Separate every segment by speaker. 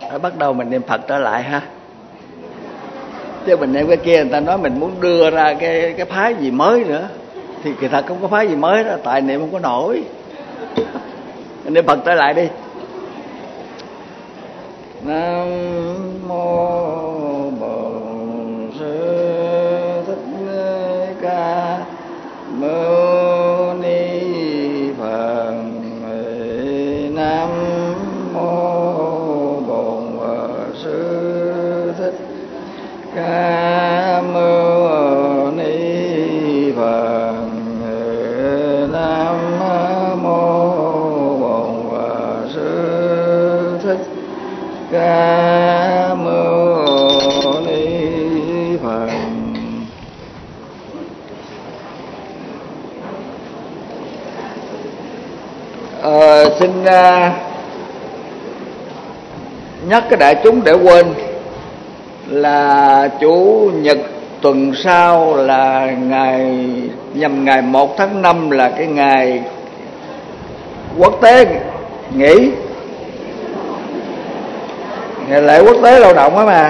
Speaker 1: Bắt đầu mình niệm Phật trở lại ha. Chứ mình niệm cái kia người ta nói mình muốn đưa ra cái phái gì mới nữa, thì kỳ thật không có phái gì mới đó, tại niệm không có nổi. Mình niệm Phật trở lại đi. Nam mô Bổn Sư Thích Ca Mâu Ni Phật. Nam mô Bổn Sư Thích Ca Mâu Ni Phật. Nam mô Bổn Sư Thích Ca Mâu Ni Phật. Xin nhắc cái đại chúng để quên là Chủ nhật tuần sau là nhằm ngày 1 tháng 5 là cái ngày quốc tế nghỉ, ngày lễ quốc tế lao động á mà.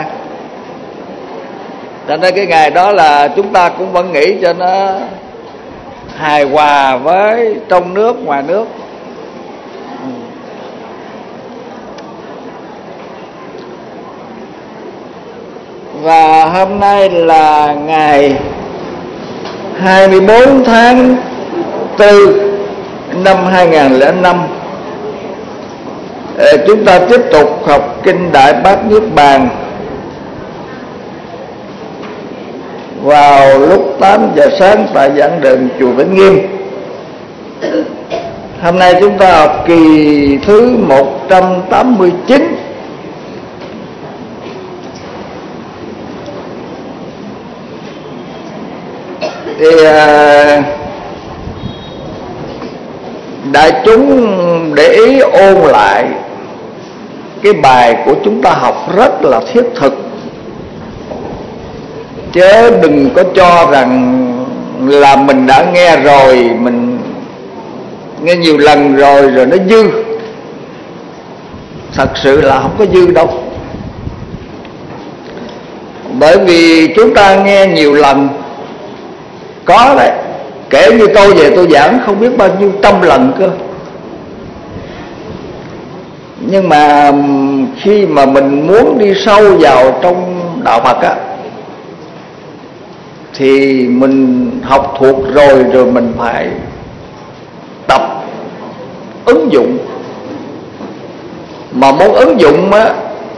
Speaker 1: Cho nên cái ngày đó là chúng ta cũng vẫn nghỉ cho nó hài hòa với trong nước ngoài nước. Và hôm nay là ngày 24 tháng 4 năm 2005. Chúng ta tiếp tục học Kinh Đại Bát Niết Bàn vào lúc 8 giờ sáng tại giảng đường chùa Vĩnh Nghiêm. Hôm nay chúng ta học kỳ thứ 189. Thì đại chúng để ý ôn lại cái bài của chúng ta học rất là thiết thực, chứ đừng có cho rằng là mình đã nghe rồi, mình nghe nhiều lần rồi nó dư. Thật sự là không có dư đâu. Bởi vì chúng ta nghe nhiều lần, có đấy, kể như tôi về tôi giảng không biết bao nhiêu trăm lần cơ. Nhưng mà khi mà mình muốn đi sâu vào trong đạo Phật á, thì mình học thuộc rồi mình phải tập ứng dụng. Mà muốn ứng dụng á,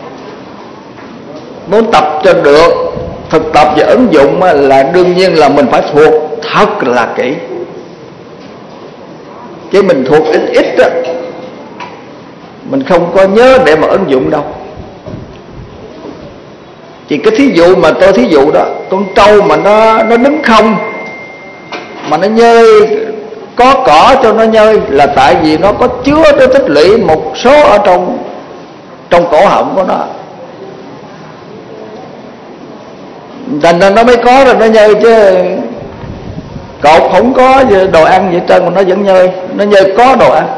Speaker 1: muốn tập cho được, thực tập và ứng dụng á, là đương nhiên là mình phải thuộc thật là kỹ. Chứ mình thuộc ít ít á, mình không có nhớ để mà ứng dụng đâu. Chỉ cái thí dụ mà tôi thí dụ đó, con trâu mà nó đứng không mà nó nhơi, có cỏ cho nó nhơi, là tại vì nó có chứa nó tích lũy một số ở trong cổ họng của nó, thành ra nó mới có rồi nó nhơi. Chứ cột không có đồ ăn vậy trơn mà nó vẫn nhơi, nó nhơi có đồ ăn,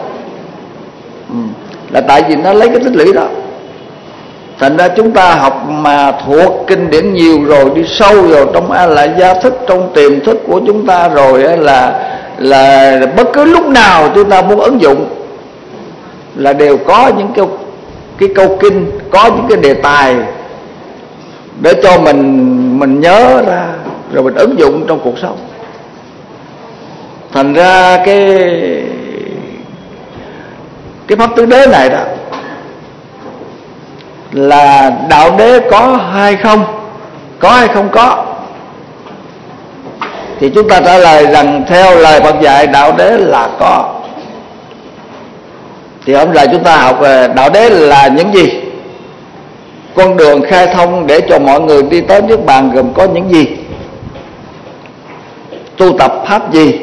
Speaker 1: là tại vì nó lấy cái tích lũy đó. Thành ra chúng ta học mà thuộc kinh điển nhiều rồi, đi sâu vào trong A Lại Gia thức, trong tiềm thức của chúng ta rồi ấy, là bất cứ lúc nào chúng ta muốn ứng dụng là đều có những cái câu kinh, có những cái đề tài để cho mình nhớ ra rồi mình ứng dụng trong cuộc sống. Thành ra cái pháp tứ đế này đó là đạo đế có hay không, có hay không có, thì chúng ta trả lời rằng theo lời Phật dạy đạo đế là có. Thì hôm nay chúng ta học về đạo đế là những gì, con đường khai thông để cho mọi người đi tới Niết Bàn gồm có những gì, tu tập pháp gì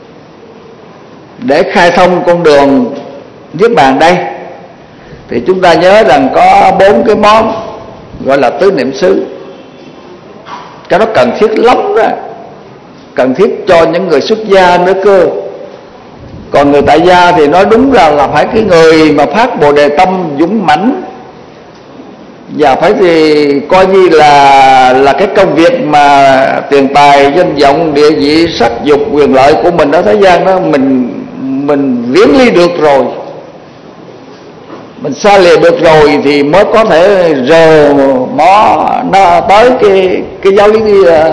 Speaker 1: để khai thông con đường Niết Bàn đây. Thì chúng ta nhớ rằng có 4 cái món gọi là tứ niệm xứ. Cái đó cần thiết lắm đó, cần thiết cho những người xuất gia nữa cơ. Còn người tại gia thì nói đúng ra là phải cái người mà phát Bồ Đề tâm dũng mãnh, và phải thì coi như là cái công việc mà tiền tài, danh vọng, địa vị, sắc dục, quyền lợi của mình ở thế gian đó mình viễn ly được rồi, mình xa lìa được rồi thì mới có thể rờ mó nó tới cái giáo lý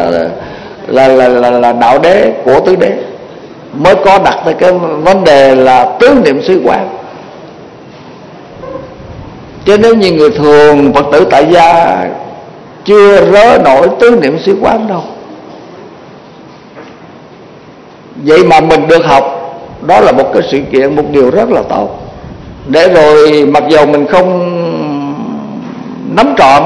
Speaker 1: là đạo đế của tứ đế, mới có đặt tới cái vấn đề là tứ niệm xứ quán. Chứ nếu như người thường Phật tử tại gia chưa rớ nổi tứ niệm xứ quán đâu. Vậy mà mình được học, đó là một cái sự kiện, một điều rất là tốt. Để rồi mặc dù mình không nắm trọn,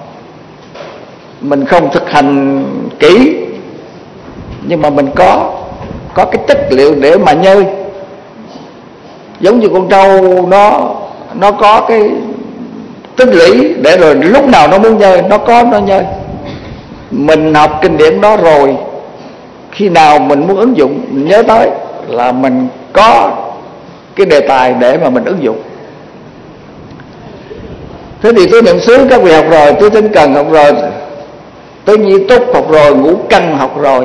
Speaker 1: mình không thực hành kỹ, nhưng mà mình có cái chất liệu để mà nhơi. Giống như con trâu nó có cái tích lũy để rồi lúc nào nó muốn nhơi nó nhơi. Mình học kinh điển đó rồi, khi nào mình muốn ứng dụng, mình nhớ tới là mình có cái đề tài để mà mình ứng dụng. Thế thì tứ niệm xứ các vị học rồi, tứ tinh cần học rồi, tứ nhi túc học rồi, ngũ căn học rồi.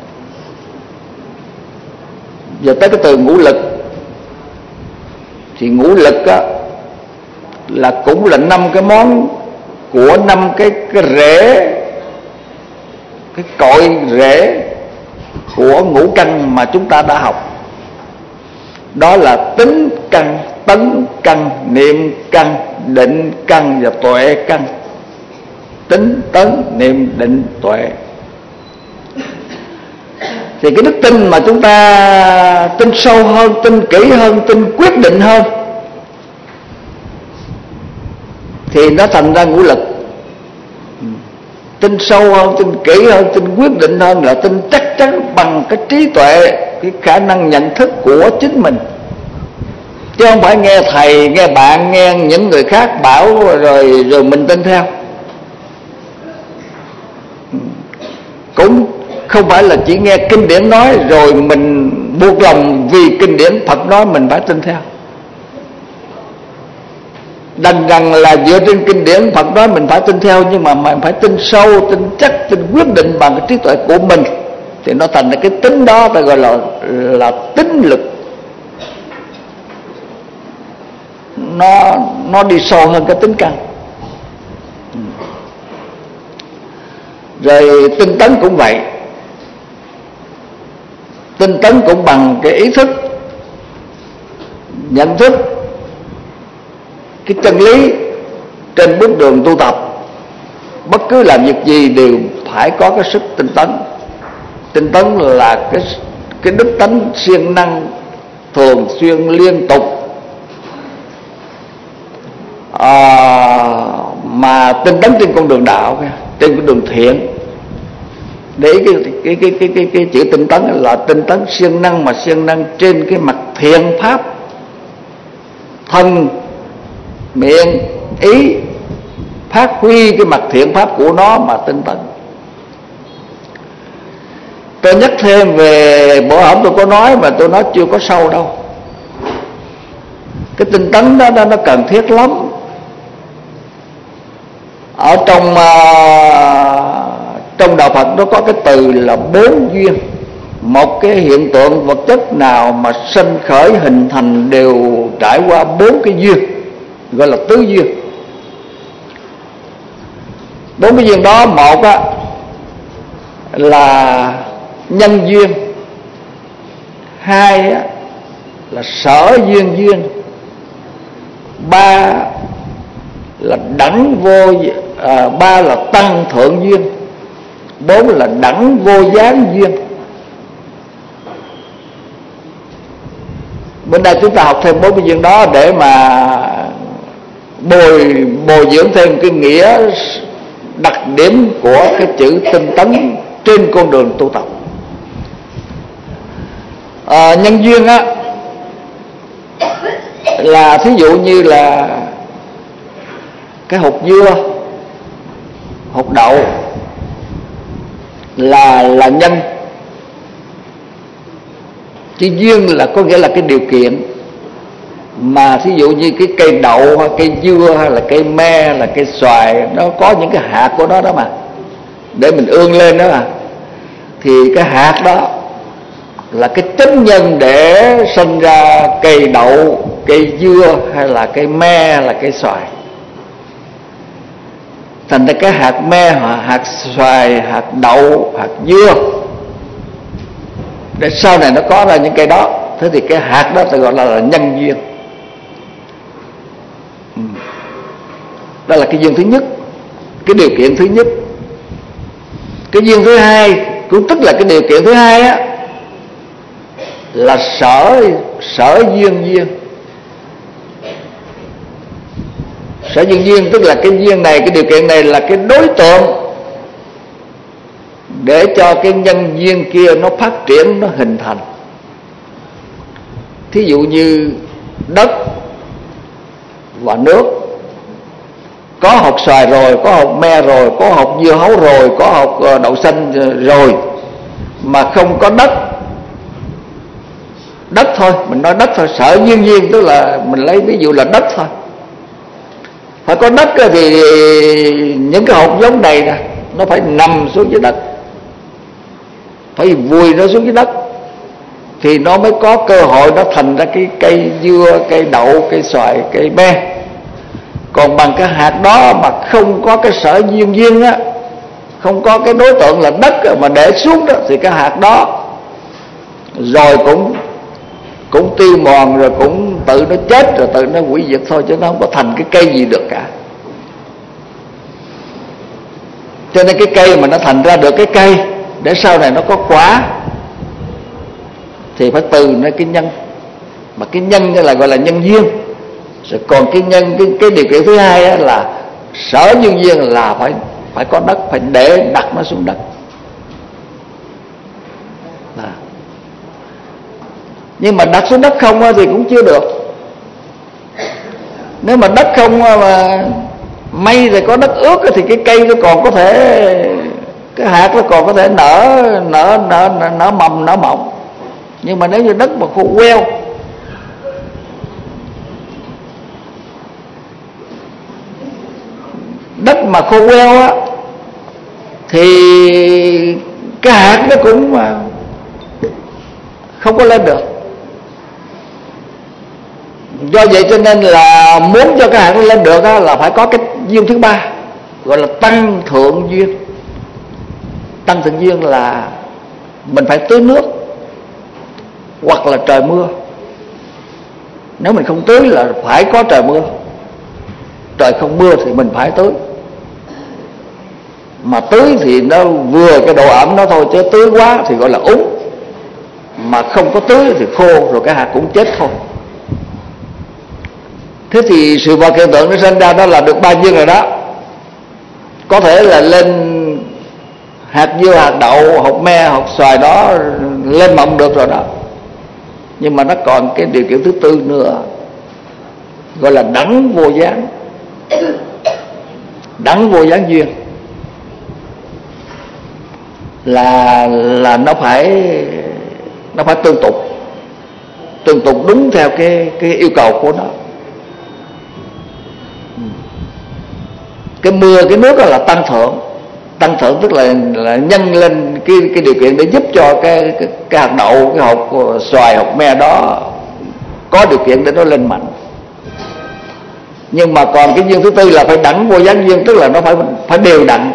Speaker 1: Giờ tới cái từ ngũ lực. Thì ngũ lực á là cũng là 5 cái món của 5 cái rễ, cái cội rễ của ngũ căn mà chúng ta đã học. Đó là tính căn, tấn căn, niệm căn, định căn và tuệ căn. Tính, tấn, niệm, định, tuệ. Thì cái đức tin mà chúng ta tin sâu hơn, tin kỹ hơn, tin quyết định hơn, thì nó thành ra ngũ lực. Tin sâu hơn, tin kỹ hơn, tin quyết định hơn là tin chắc chắn bằng cái trí tuệ, cái khả năng nhận thức của chính mình. Chứ không phải nghe thầy, nghe bạn, nghe những người khác bảo rồi mình tin theo. Cũng không phải là chỉ nghe kinh điển nói rồi mình buộc lòng vì kinh điển Phật nói mình phải tin theo. Đành rằng là dựa trên kinh điển Phật nói mình phải tin theo, nhưng mà mình phải tin sâu, tin chắc, tin quyết định bằng cái trí tuệ của mình, thì nó thành ra cái tính đó ta gọi là tính lực. Nó đi sâu hơn cái tính căn. Rồi tinh tấn cũng vậy. Tinh tấn cũng bằng cái ý thức, nhận thức cái chân lý trên bước đường tu tập. Bất cứ làm việc gì đều phải có cái sức tinh tấn. Tinh tấn là cái đức tánh siêng năng, thường xuyên, liên tục, mà tinh tấn trên con đường đạo, trên con đường thiện. Để cái chữ tinh tấn là tinh tấn siêng năng, mà siêng năng trên cái mặt thiện pháp, thân, miệng, ý, phát huy cái mặt thiện pháp của nó mà tinh tấn. Tôi nhắc thêm về bữa hổm tôi có nói mà tôi nói chưa có sâu đâu. Cái tinh tấn đó nó cần thiết lắm. Ở trong đạo Phật nó có cái từ là 4 duyên. Một cái hiện tượng vật chất nào mà sanh khởi hình thành đều trải qua 4 cái duyên, gọi là tứ duyên. 4 cái duyên đó, một á là nhân duyên, 2 á là sở duyên, 3 là đẳng vô, 3 là tăng thượng duyên, 4 là đẳng vô gián duyên. Bên đây chúng ta học thêm 4 cái duyên đó để mà bồi dưỡng thêm cái nghĩa đặc điểm của cái chữ tinh tấn trên con đường tu tập. Nhân duyên á là thí dụ như là cái hột dưa, hột đậu là nhân. Chữ duyên là có nghĩa là cái điều kiện. Mà thí dụ như cái cây đậu hay cây dưa hay là cây me hay là cây xoài, nó có những cái hạt của nó đó mà, để mình ương lên đó mà. Thì cái hạt đó là cái chất nhân để sinh ra cây đậu, cây dưa hay là cây me hay là cây xoài. Thành ra cái hạt me, hạt xoài, hạt đậu, hạt dưa, để sau này nó có ra những cây đó. Thế thì cái hạt đó ta gọi là nhân duyên. Đó là cái duyên thứ nhất, cái điều kiện thứ nhất. Cái duyên thứ hai cũng tức là cái điều kiện thứ hai á, là sở duyên duyên. Sở duyên duyên tức là cái duyên này, cái điều kiện này là cái đối tượng để cho cái nhân duyên kia nó phát triển, nó hình thành. Thí dụ như đất và nước, có hột xoài rồi, có hột me rồi, có hột dưa hấu rồi, có hột đậu xanh rồi, mà không có đất. Đất thôi, mình nói đất thôi. Sở duyên duyên tức là mình lấy ví dụ là đất thôi. Phải có đất thì những cái hột giống này nè, nó phải nằm xuống dưới đất, phải vùi nó xuống dưới đất, thì nó mới có cơ hội nó thành ra cái cây dưa, cây đậu, cây xoài, cây me. Còn bằng cái hạt đó mà không có cái sở duyên duyên á, không có cái đối tượng là đất mà để xuống đó, thì cái hạt đó rồi cũng tiêu mòn, rồi cũng tự nó chết, rồi tự nó hủy diệt thôi, chứ nó không có thành cái cây gì được cả. Cho nên cái cây mà nó thành ra được cái cây để sau này nó có quả thì phải từ nơi cái nhân. Mà cái nhân là gọi là nhân duyên. Rồi còn cái nhân, cái điều kiện thứ hai á, là sở duyên duyên là phải có đất, phải để đặt nó xuống đất. Nhưng mà đặt xuống đất không thì cũng chưa được. Nếu mà đất không mà may rồi có đất ướt thì cái cây nó còn có thể, cái hạt nó còn có thể nở mầm, nở mộng. Nhưng mà nếu như đất mà khô queo, đất mà khô queo á, thì cái hạt nó cũng không có lên được. Do vậy cho nên là muốn cho cái hạt nó lên được á, là phải có cái duyên thứ ba, gọi là tăng thượng duyên. Tăng thượng duyên là mình phải tưới nước hoặc là trời mưa. Nếu mình không tưới là phải có trời mưa. Trời không mưa thì mình phải tưới. Mà tưới thì nó vừa cái độ ẩm đó thôi, chứ tưới quá thì gọi là úng. Mà không có tưới thì khô, rồi cái hạt cũng chết thôi. Thế thì sự vật hiện tượng nó sinh ra đó là được ba duyên rồi đó. Có thể là lên hạt dưa, hạt đậu, hột me, hột xoài đó lên mộng được rồi đó. Nhưng mà nó còn cái điều kiện thứ tư nữa, gọi là đẳng vô gián. Đẳng vô gián duyên là nó phải tương tục đúng theo cái yêu cầu của nó. Cái mưa, cái nước đó là tăng thượng tức là nhân lên cái điều kiện để giúp cho cái hạt đậu, cái hột xoài, hột me đó có điều kiện để nó lên mạnh. Nhưng mà còn cái duyên thứ tư là phải đẳng vô gián duyên, tức là nó phải đều đặn,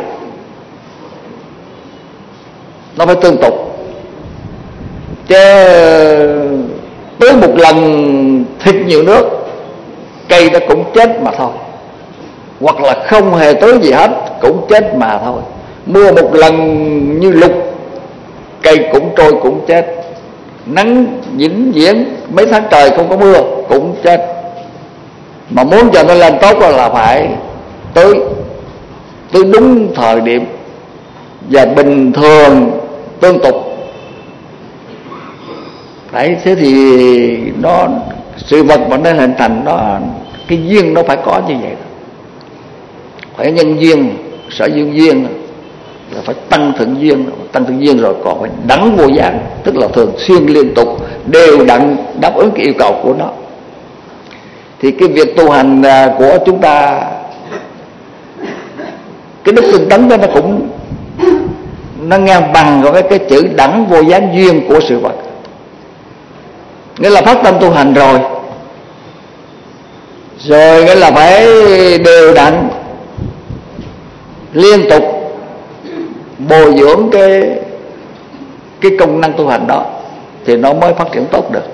Speaker 1: nó phải tương tục. Chứ tưới một lần thịt nhiều nước, cây nó cũng chết mà thôi. Hoặc là không hề tưới gì hết cũng chết mà thôi. Mưa một lần như lục, cây cũng trôi cũng chết. Nắng vĩnh viễn mấy tháng trời không có mưa cũng chết. Mà muốn cho nó lên tốt là phải tưới đúng thời điểm và bình thường tương tục. Đấy, thế thì nó sự vật mà nó hình thành nó, cái duyên nó phải có như vậy. Phải nhân duyên, sở duyên duyên là phải tăng thượng duyên rồi còn phải đẳng vô gián, tức là thường xuyên liên tục đều đặn đáp ứng cái yêu cầu của nó. thì cái việc tu hành của chúng ta, cái đức tinh tấn đó nó cũng nó ngang bằng với cái chữ đẳng vô gián duyên của sự vật. Nghĩa là phát tâm tu hành rồi nghĩa là phải đều đặn liên tục bồi dưỡng cái công năng tu hành đó thì nó mới phát triển tốt được.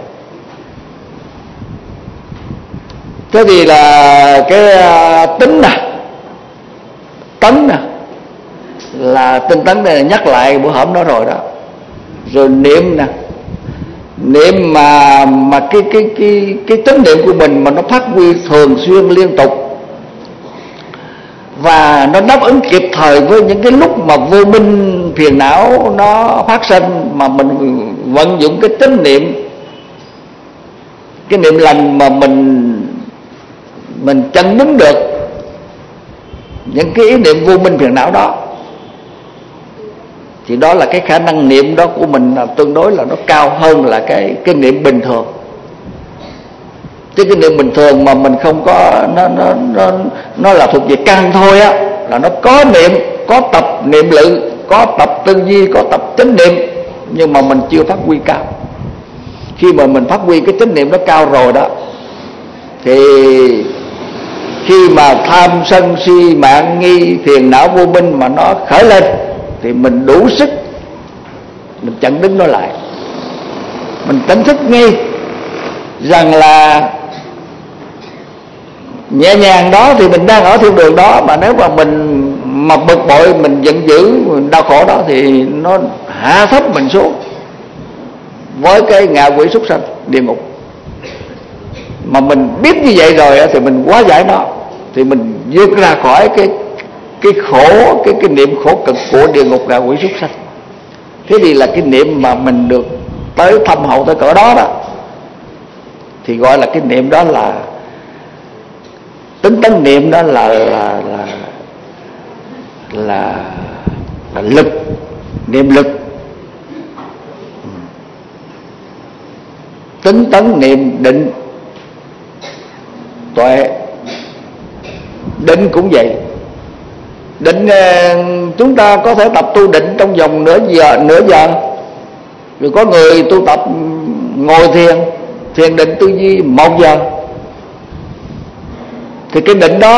Speaker 1: Thế thì là cái tính tấn là tinh tấn này, nhắc lại bữa hổm đó rồi đó. Rồi niệm niệm mà cái tính niệm của mình mà nó phát huy thường xuyên liên tục và nó đáp ứng kịp thời với những cái lúc mà vô minh phiền não nó phát sinh, mà mình vận dụng cái tính niệm, cái niệm lành mà mình chặn đứng được những cái ý niệm vô minh phiền não đó, thì đó là cái khả năng niệm đó của mình là tương đối là nó cao hơn là cái niệm bình thường. Chứ cái niệm bình thường mà mình không có, nó là thuộc về căn thôi á, là nó có niệm, có tập niệm lự, có tập tư duy, có tập chánh niệm, nhưng mà mình chưa phát huy cao. Khi mà mình phát huy cái chánh niệm đó cao rồi đó, thì khi mà tham sân si mạng nghi phiền não vô minh mà nó khởi lên thì mình đủ sức mình chặn đứng nó lại. Mình tỉnh thức ngay rằng là nhẹ nhàng đó thì mình đang ở thiên đường đó, mà nếu mà mình mà bực bội, mình giận dữ, mình đau khổ đó thì nó hạ thấp mình xuống với cái ngạ quỷ súc sanh địa ngục. Mà mình biết như vậy rồi thì mình hóa giải nó, thì mình vượt ra khỏi cái khổ, cái niệm khổ cực của địa ngục ngạ quỷ súc sanh. Thế thì là cái niệm mà mình được tới thâm hậu tới cỡ đó đó, thì gọi là cái niệm đó là tính tấn niệm, đó là lực, niệm lực. Tính tấn niệm định tuệ. Định cũng vậy. Định chúng ta có thể tập tu định trong vòng nửa giờ. Rồi có người tu tập ngồi thiền định tư duy 1 giờ. Thì cái định đó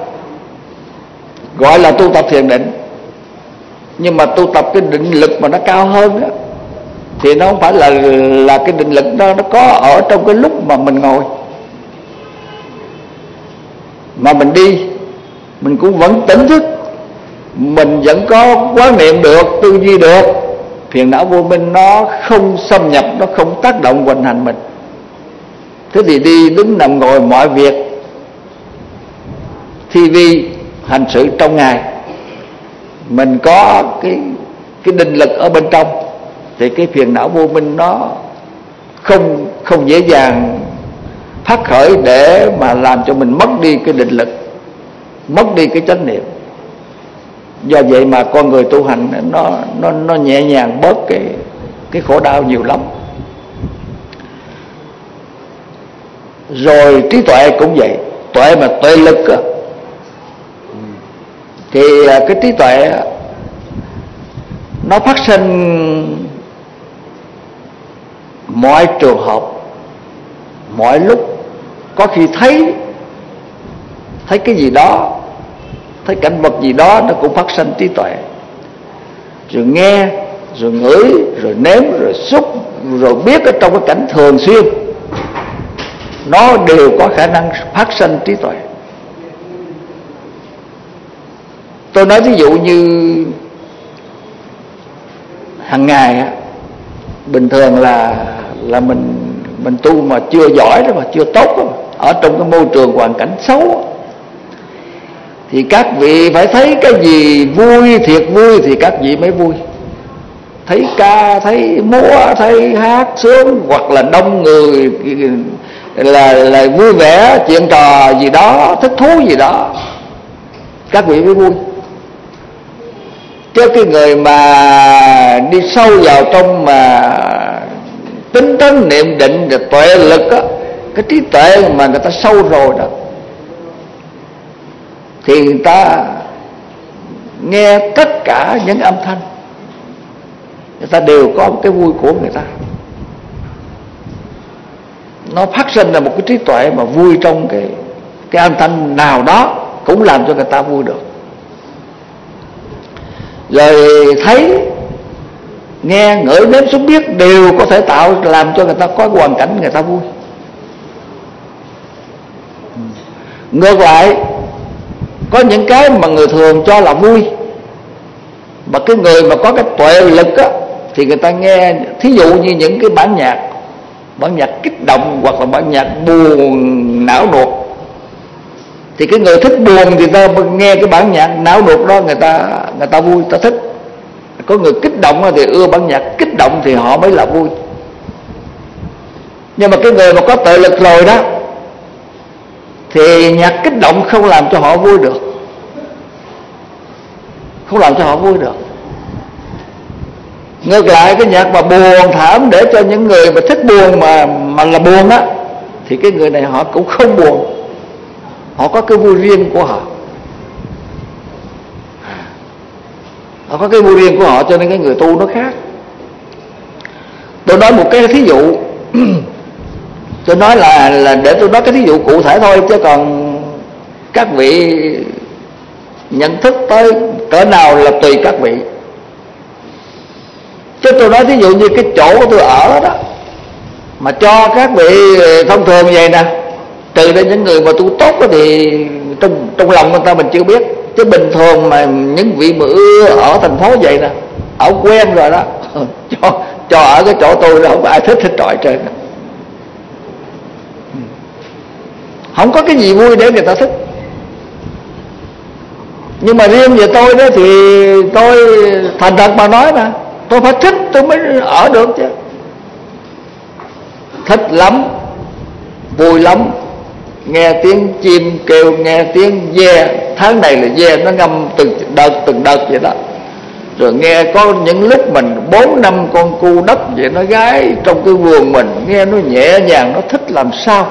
Speaker 1: gọi là tu tập thiền định. Nhưng mà tu tập cái định lực mà nó cao hơn đó, thì nó không phải là cái định lực đó nó có ở trong cái lúc mà mình ngồi, mà mình đi mình cũng vẫn tỉnh thức, mình vẫn có quán niệm được, tư duy được, phiền não vô minh nó không xâm nhập, nó không tác động hoành hành mình. Thế thì đi đứng nằm ngồi mọi việc, thi vi hành sự trong ngày, mình có cái định lực ở bên trong, thì cái phiền não vô minh nó không dễ dàng phát khởi để mà làm cho mình mất đi cái định lực, mất đi cái chánh niệm. Do vậy mà con người tu hành nó nhẹ nhàng bớt cái khổ đau nhiều lắm. Rồi trí tuệ cũng vậy. Tuệ mà tuệ lực thì cái trí tuệ nó phát sinh mọi trường hợp, mọi lúc. Có khi thấy cái gì đó, thấy cảnh vật gì đó, nó cũng phát sinh trí tuệ. Rồi nghe, rồi ngửi, rồi nếm, rồi xúc, rồi biết ở trong cái cảnh thường xuyên, nó đều có khả năng phát sinh trí tuệ. Tôi nói ví dụ như hàng ngày á, bình thường là mình tu mà chưa giỏi đó, mà chưa tốt đó, ở trong cái môi trường hoàn cảnh xấu đó, thì các vị phải thấy cái gì vui, thiệt vui thì các vị mới vui. Thấy ca, thấy múa, thấy hát sướng, hoặc là đông người là vui vẻ, chuyện trò gì đó, thích thú gì đó, các vị mới vui. Chứ cái người mà đi sâu vào trong mà tính tấn niệm định rồi tuệ lực á, cái trí tuệ mà người ta sâu rồi đó, thì người ta nghe tất cả những âm thanh, người ta đều có một cái vui của người ta. Nó phát sinh là một cái trí tuệ mà vui trong cái âm thanh nào đó cũng làm cho người ta vui được. Rồi thấy, nghe, ngửi, nếm, xúc, biết đều có thể làm cho người ta có hoàn cảnh người ta vui. Ngược lại, có những cái mà người thường cho là vui, mà cái người mà có cái tuệ lực á, thì người ta nghe, thí dụ như những cái bản nhạc kích động hoặc là bản nhạc buồn não nuột, thì cái người thích buồn thì ta nghe cái bản nhạc não nuột đó người ta vui, ta thích. Có người kích động thì ưa bản nhạc kích động thì họ mới là vui. Nhưng mà cái người mà có tuệ lực rồi đó thì nhạc kích động không làm cho họ vui được, không làm cho họ vui được. Ngược lại, cái nhạc mà buồn thảm để cho những người mà thích buồn mà là buồn á, thì cái người này họ cũng không buồn, họ có cái vui riêng của họ. Họ có cái vui riêng của họ, cho nên cái người tu nó khác. Tôi nói một cái thí dụ tôi nói là để tôi nói cái thí dụ cụ thể thôi, chứ còn các vị nhận thức tới cỡ nào là tùy các vị. Chứ tôi nói thí dụ như cái chỗ của tôi ở đó, mà cho các vị thông thường vậy nè, trừ ra những người mà tu tốt đó thì trong lòng người ta mình chưa biết. Chứ bình thường mà những vị mà ở thành phố vậy nè, ở quen rồi đó, cho ở cái chỗ tôi không ai thích trọi trên, không có cái gì vui để người ta thích. Nhưng mà riêng về tôi đó thì tôi thành thật mà nói nè, tôi phải thích tôi mới ở được chứ. Thích lắm, vui lắm, nghe tiếng chim kêu, nghe tiếng ve. Tháng này là ve nó ngâm từng đợt vậy đó. Rồi nghe có những lúc mình 4-5 con cu đất vậy nó gáy trong cái vườn mình, nghe nó nhẹ nhàng, nó thích làm sao.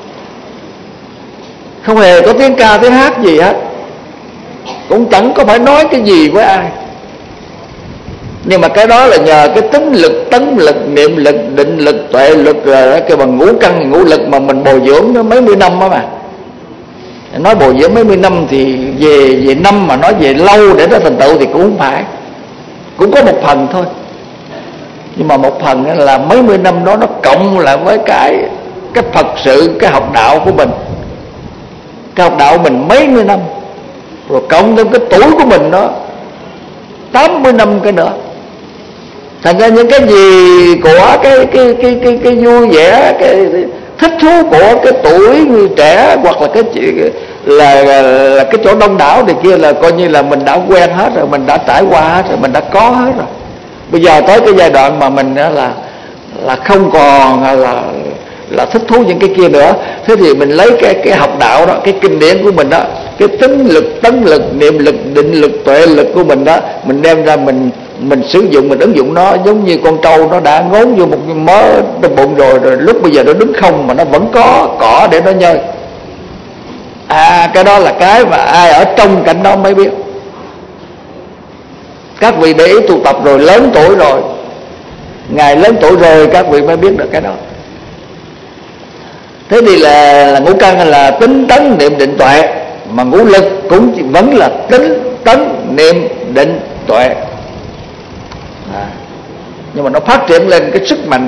Speaker 1: Không hề có tiếng ca tiếng hát gì hết, cũng chẳng có phải nói cái gì với ai. Nhưng mà cái đó là nhờ cái tính lực, tấn lực, niệm lực, định lực, tuệ lực, rồi cái bằng ngũ căn ngũ lực mà mình bồi dưỡng nó mấy mươi năm đó mà. Nói bồi dưỡng mấy mươi năm thì về năm, mà nói về lâu để nó thành tựu thì cũng không phải, cũng có một phần thôi. Nhưng mà một phần là mấy mươi năm đó nó cộng lại với cái Phật sự, cái học đạo của mình. Cái học đạo mình mấy mươi năm, rồi cộng thêm cái tuổi của mình đó 80 năm cái nữa. Thành ra những cái gì của cái vui vẻ, cái thích thú của cái tuổi trẻ, hoặc là cái là cái chỗ đông đảo thì kia, là coi như là mình đã quen hết rồi, mình đã trải qua hết rồi, mình đã có hết rồi. Bây giờ tới cái giai đoạn mà mình là không còn là thích thú những cái kia nữa. Thế thì mình lấy cái học đạo đó, cái kinh điển của mình đó, cái tính lực, tấn lực, niệm lực, định lực, tuệ lực của mình đó, mình đem ra mình sử dụng, mình ứng dụng nó. Giống như con trâu nó đã ngốn vô một mớ trong bụng rồi lúc bây giờ nó đứng không mà nó vẫn có cỏ để nó nhơi. Cái đó là cái mà ai ở trong cảnh đó mới biết. Các vị để ý tu tập rồi, lớn tuổi rồi, ngài lớn tuổi rồi các vị mới biết được cái đó. Thế thì là ngũ căn là tính, tấn, niệm, định, tuệ, mà ngũ lực cũng vẫn là tính, tấn, niệm, định, tuệ. Nhưng mà nó phát triển lên cái sức mạnh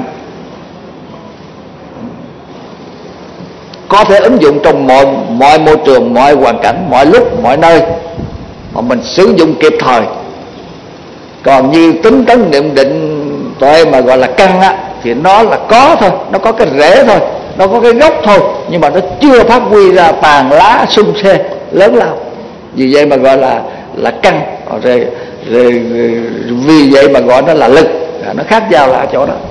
Speaker 1: có thể ứng dụng trong mọi môi trường, mọi hoàn cảnh, mọi lúc, mọi nơi, mà mình sử dụng kịp thời. Còn như tính, tấn, niệm, định, tuệ mà gọi là căn á, thì nó là có thôi, nó có cái rễ thôi, nó có cái gốc thôi, nhưng mà nó chưa phát huy ra tàn lá sum xê lớn lao. Vì vậy mà gọi là căn, rồi vì vậy mà gọi nó là lực. Nó khác nhau là ở chỗ đó.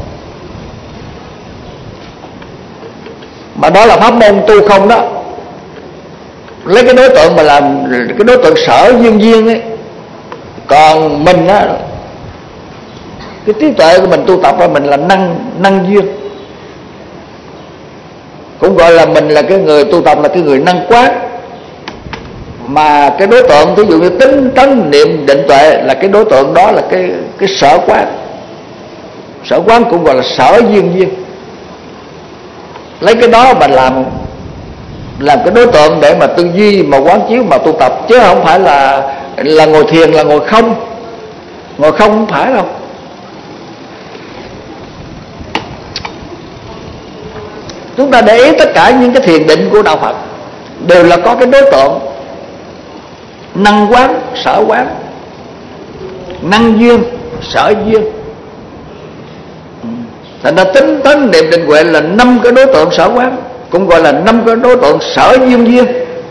Speaker 1: Mà đó là pháp môn tu không đó. Lấy cái đối tượng mà làm cái đối tượng sở duyên ấy. Còn mình á, cái trí tuệ của mình tu tập là mình là năng duyên. cũng gọi là mình là cái người tu tập, là cái người năng quán. Mà cái đối tượng ví dụ như tinh tấn niệm định tuệ là cái đối tượng đó là cái sở quán. Sở quán cũng gọi là sở duyên. Lấy cái đó mà làm cái đối tượng để mà tư duy, mà quán chiếu, mà tu tập, chứ không phải là ngồi thiền, là ngồi không. Ngồi không phải đâu. Chúng ta để ý tất cả những cái thiền định của đạo Phật đều là có cái đối tượng năng quán, sở quán, năng duyên, sở duyên. Thành ra tính tấn niệm định huệ là 5 cái đối tượng sở quán, cũng gọi là 5 cái đối tượng sở duyên.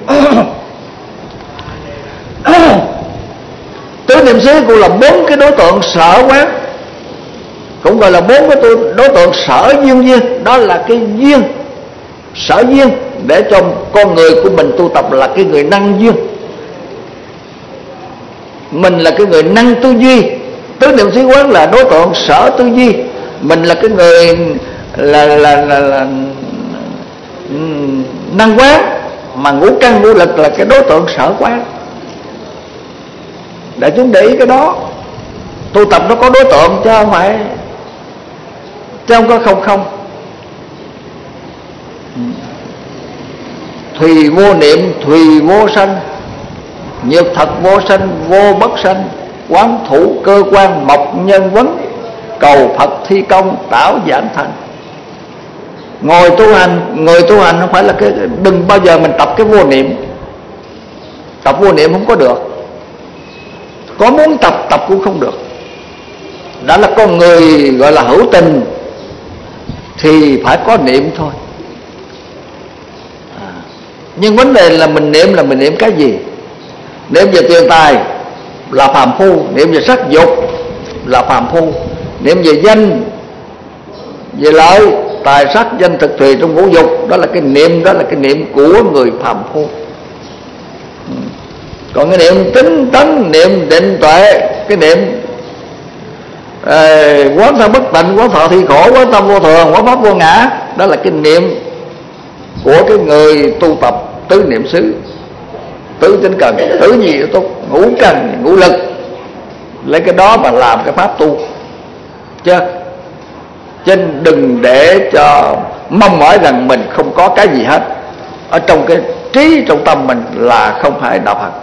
Speaker 1: Tứ niệm xứ cũng là 4 cái đối tượng sở quán, cũng gọi là 4 cái đối tượng sở duyên. Đó là cái duyên, sở duyên để cho con người của mình tu tập là cái người năng duyên. Mình là cái người năng tư duy. Tứ niệm xứ quán là đối tượng sở tư duy. Mình là cái người là năng quán, mà ngũ căn ngũ lực là cái đối tượng sở quán. Để chúng để ý cái đó. Tu tập nó có đối tượng chứ không phải, chứ không có không. Thùy vô niệm, thùy vô sanh, nhược thật vô sanh, vô bất sanh, quán thủ cơ quan, mộc nhân vấn, cầu Phật thi công, tạo giảng thành. Ngồi tu hành, người tu hành không phải là cái, đừng bao giờ mình tập cái vô niệm. Tập vô niệm không có được. Có muốn tập cũng không được. Đã là con người gọi là hữu tình thì phải có niệm thôi. Nhưng vấn đề là mình niệm cái gì? Niệm về tiền tài là phàm phu, niệm về sắc dục là phàm phu, niệm về danh, về lợi, tài sắc danh thực thùy trong ngũ dục, đó là cái niệm của người phàm phu. Còn cái niệm tính tấn, niệm định tuệ, cái niệm quán thọ bất tịnh, quán thọ thi khổ, quán tâm vô thường, quán pháp vô ngã, đó là cái niệm của cái người tu tập tứ niệm xứ, tứ tinh cần, tứ nhị yếu túc, ngũ căn ngũ lực. Lấy cái đó mà làm cái pháp tu chứ đừng để cho mong mỏi rằng mình không có cái gì hết. Ở trong cái trí, trong tâm mình là không phải đạo Phật.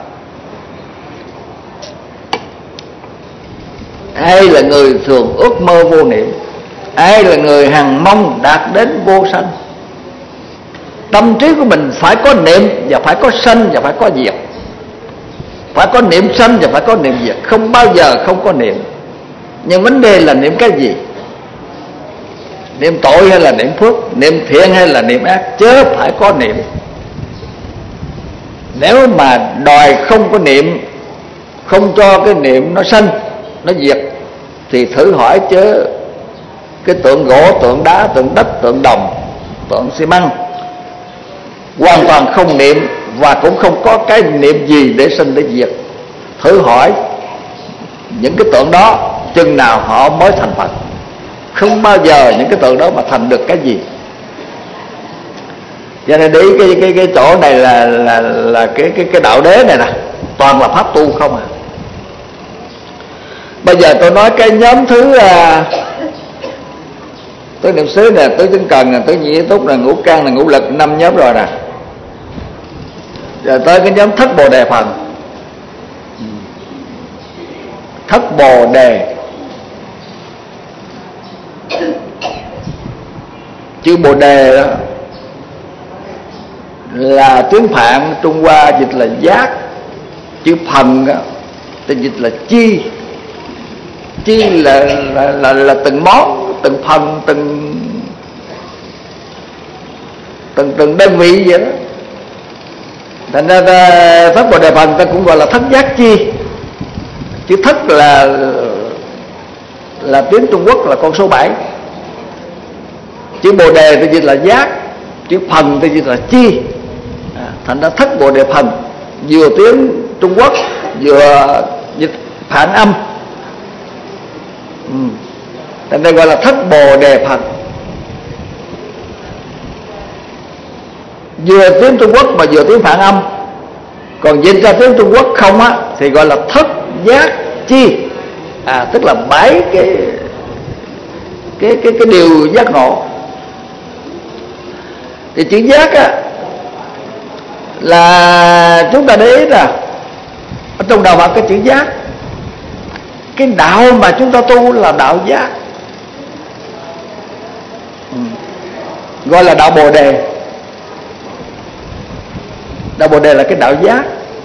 Speaker 1: Ai là người thường ước mơ vô niệm, ai là người hằng mong đạt đến vô sanh. Tâm trí của mình phải có niệm, và phải có sanh, và phải có diệt. Phải có niệm sanh và phải có niệm diệt, không bao giờ không có niệm. Nhưng vấn đề là niệm cái gì? Niệm tội hay là niệm phước? Niệm thiện hay là niệm ác? Chứ phải có niệm. Nếu mà đòi không có niệm, không cho cái niệm nó sanh, nó diệt, thì thử hỏi chứ cái tượng gỗ, tượng đá, tượng đất, tượng đồng, tượng xi măng hoàn toàn không niệm, và cũng không có cái niệm gì để sinh để diệt. Thử hỏi những cái tượng đó chừng nào họ mới thành Phật? Không bao giờ những cái tượng đó mà thành được cái gì. Cho nên đi cái chỗ này là cái đạo đế này nè, toàn là pháp tu không à. Bây giờ tôi nói cái nhóm thứ tứ niệm xứ nè, tứ tinh cần nè, tứ nhị yếu túc nè, ngũ căn nè, ngũ lực, 5 nhóm rồi nè. Rồi tới cái nhóm thất bồ đề phần. Thất bồ đề, chữ bồ đề đó là tiếng Phạn, Trung Hoa dịch là giác. Chữ phần đó thì dịch là chi. Chi là từng món, từng phần, từng đơn vị vậy đó. Thành ra thất bồ đề phần ta cũng gọi là thất giác chi. Chữ thất là tiếng Trung Quốc là con số 7. Chữ bồ đề thì dịch là giác, chữ phần thì dịch là chi. Thành ra thất bồ đề phần, vừa tiếng Trung Quốc vừa dịch Phạn âm. Thành ra gọi là thất bồ đề phần. vừa tiếng Trung Quốc mà vừa tiếng Phạn âm. Còn dịch ra tiếng Trung Quốc không á thì gọi là thất giác chi, tức là 7 cái điều giác ngộ. Thì chữ giác á là chúng ta để ý là ở trong đạo Phật cái chữ giác, cái đạo mà chúng ta tu là đạo giác, gọi là đạo Bồ Đề. Đạo Bồ Đề là cái đạo giác.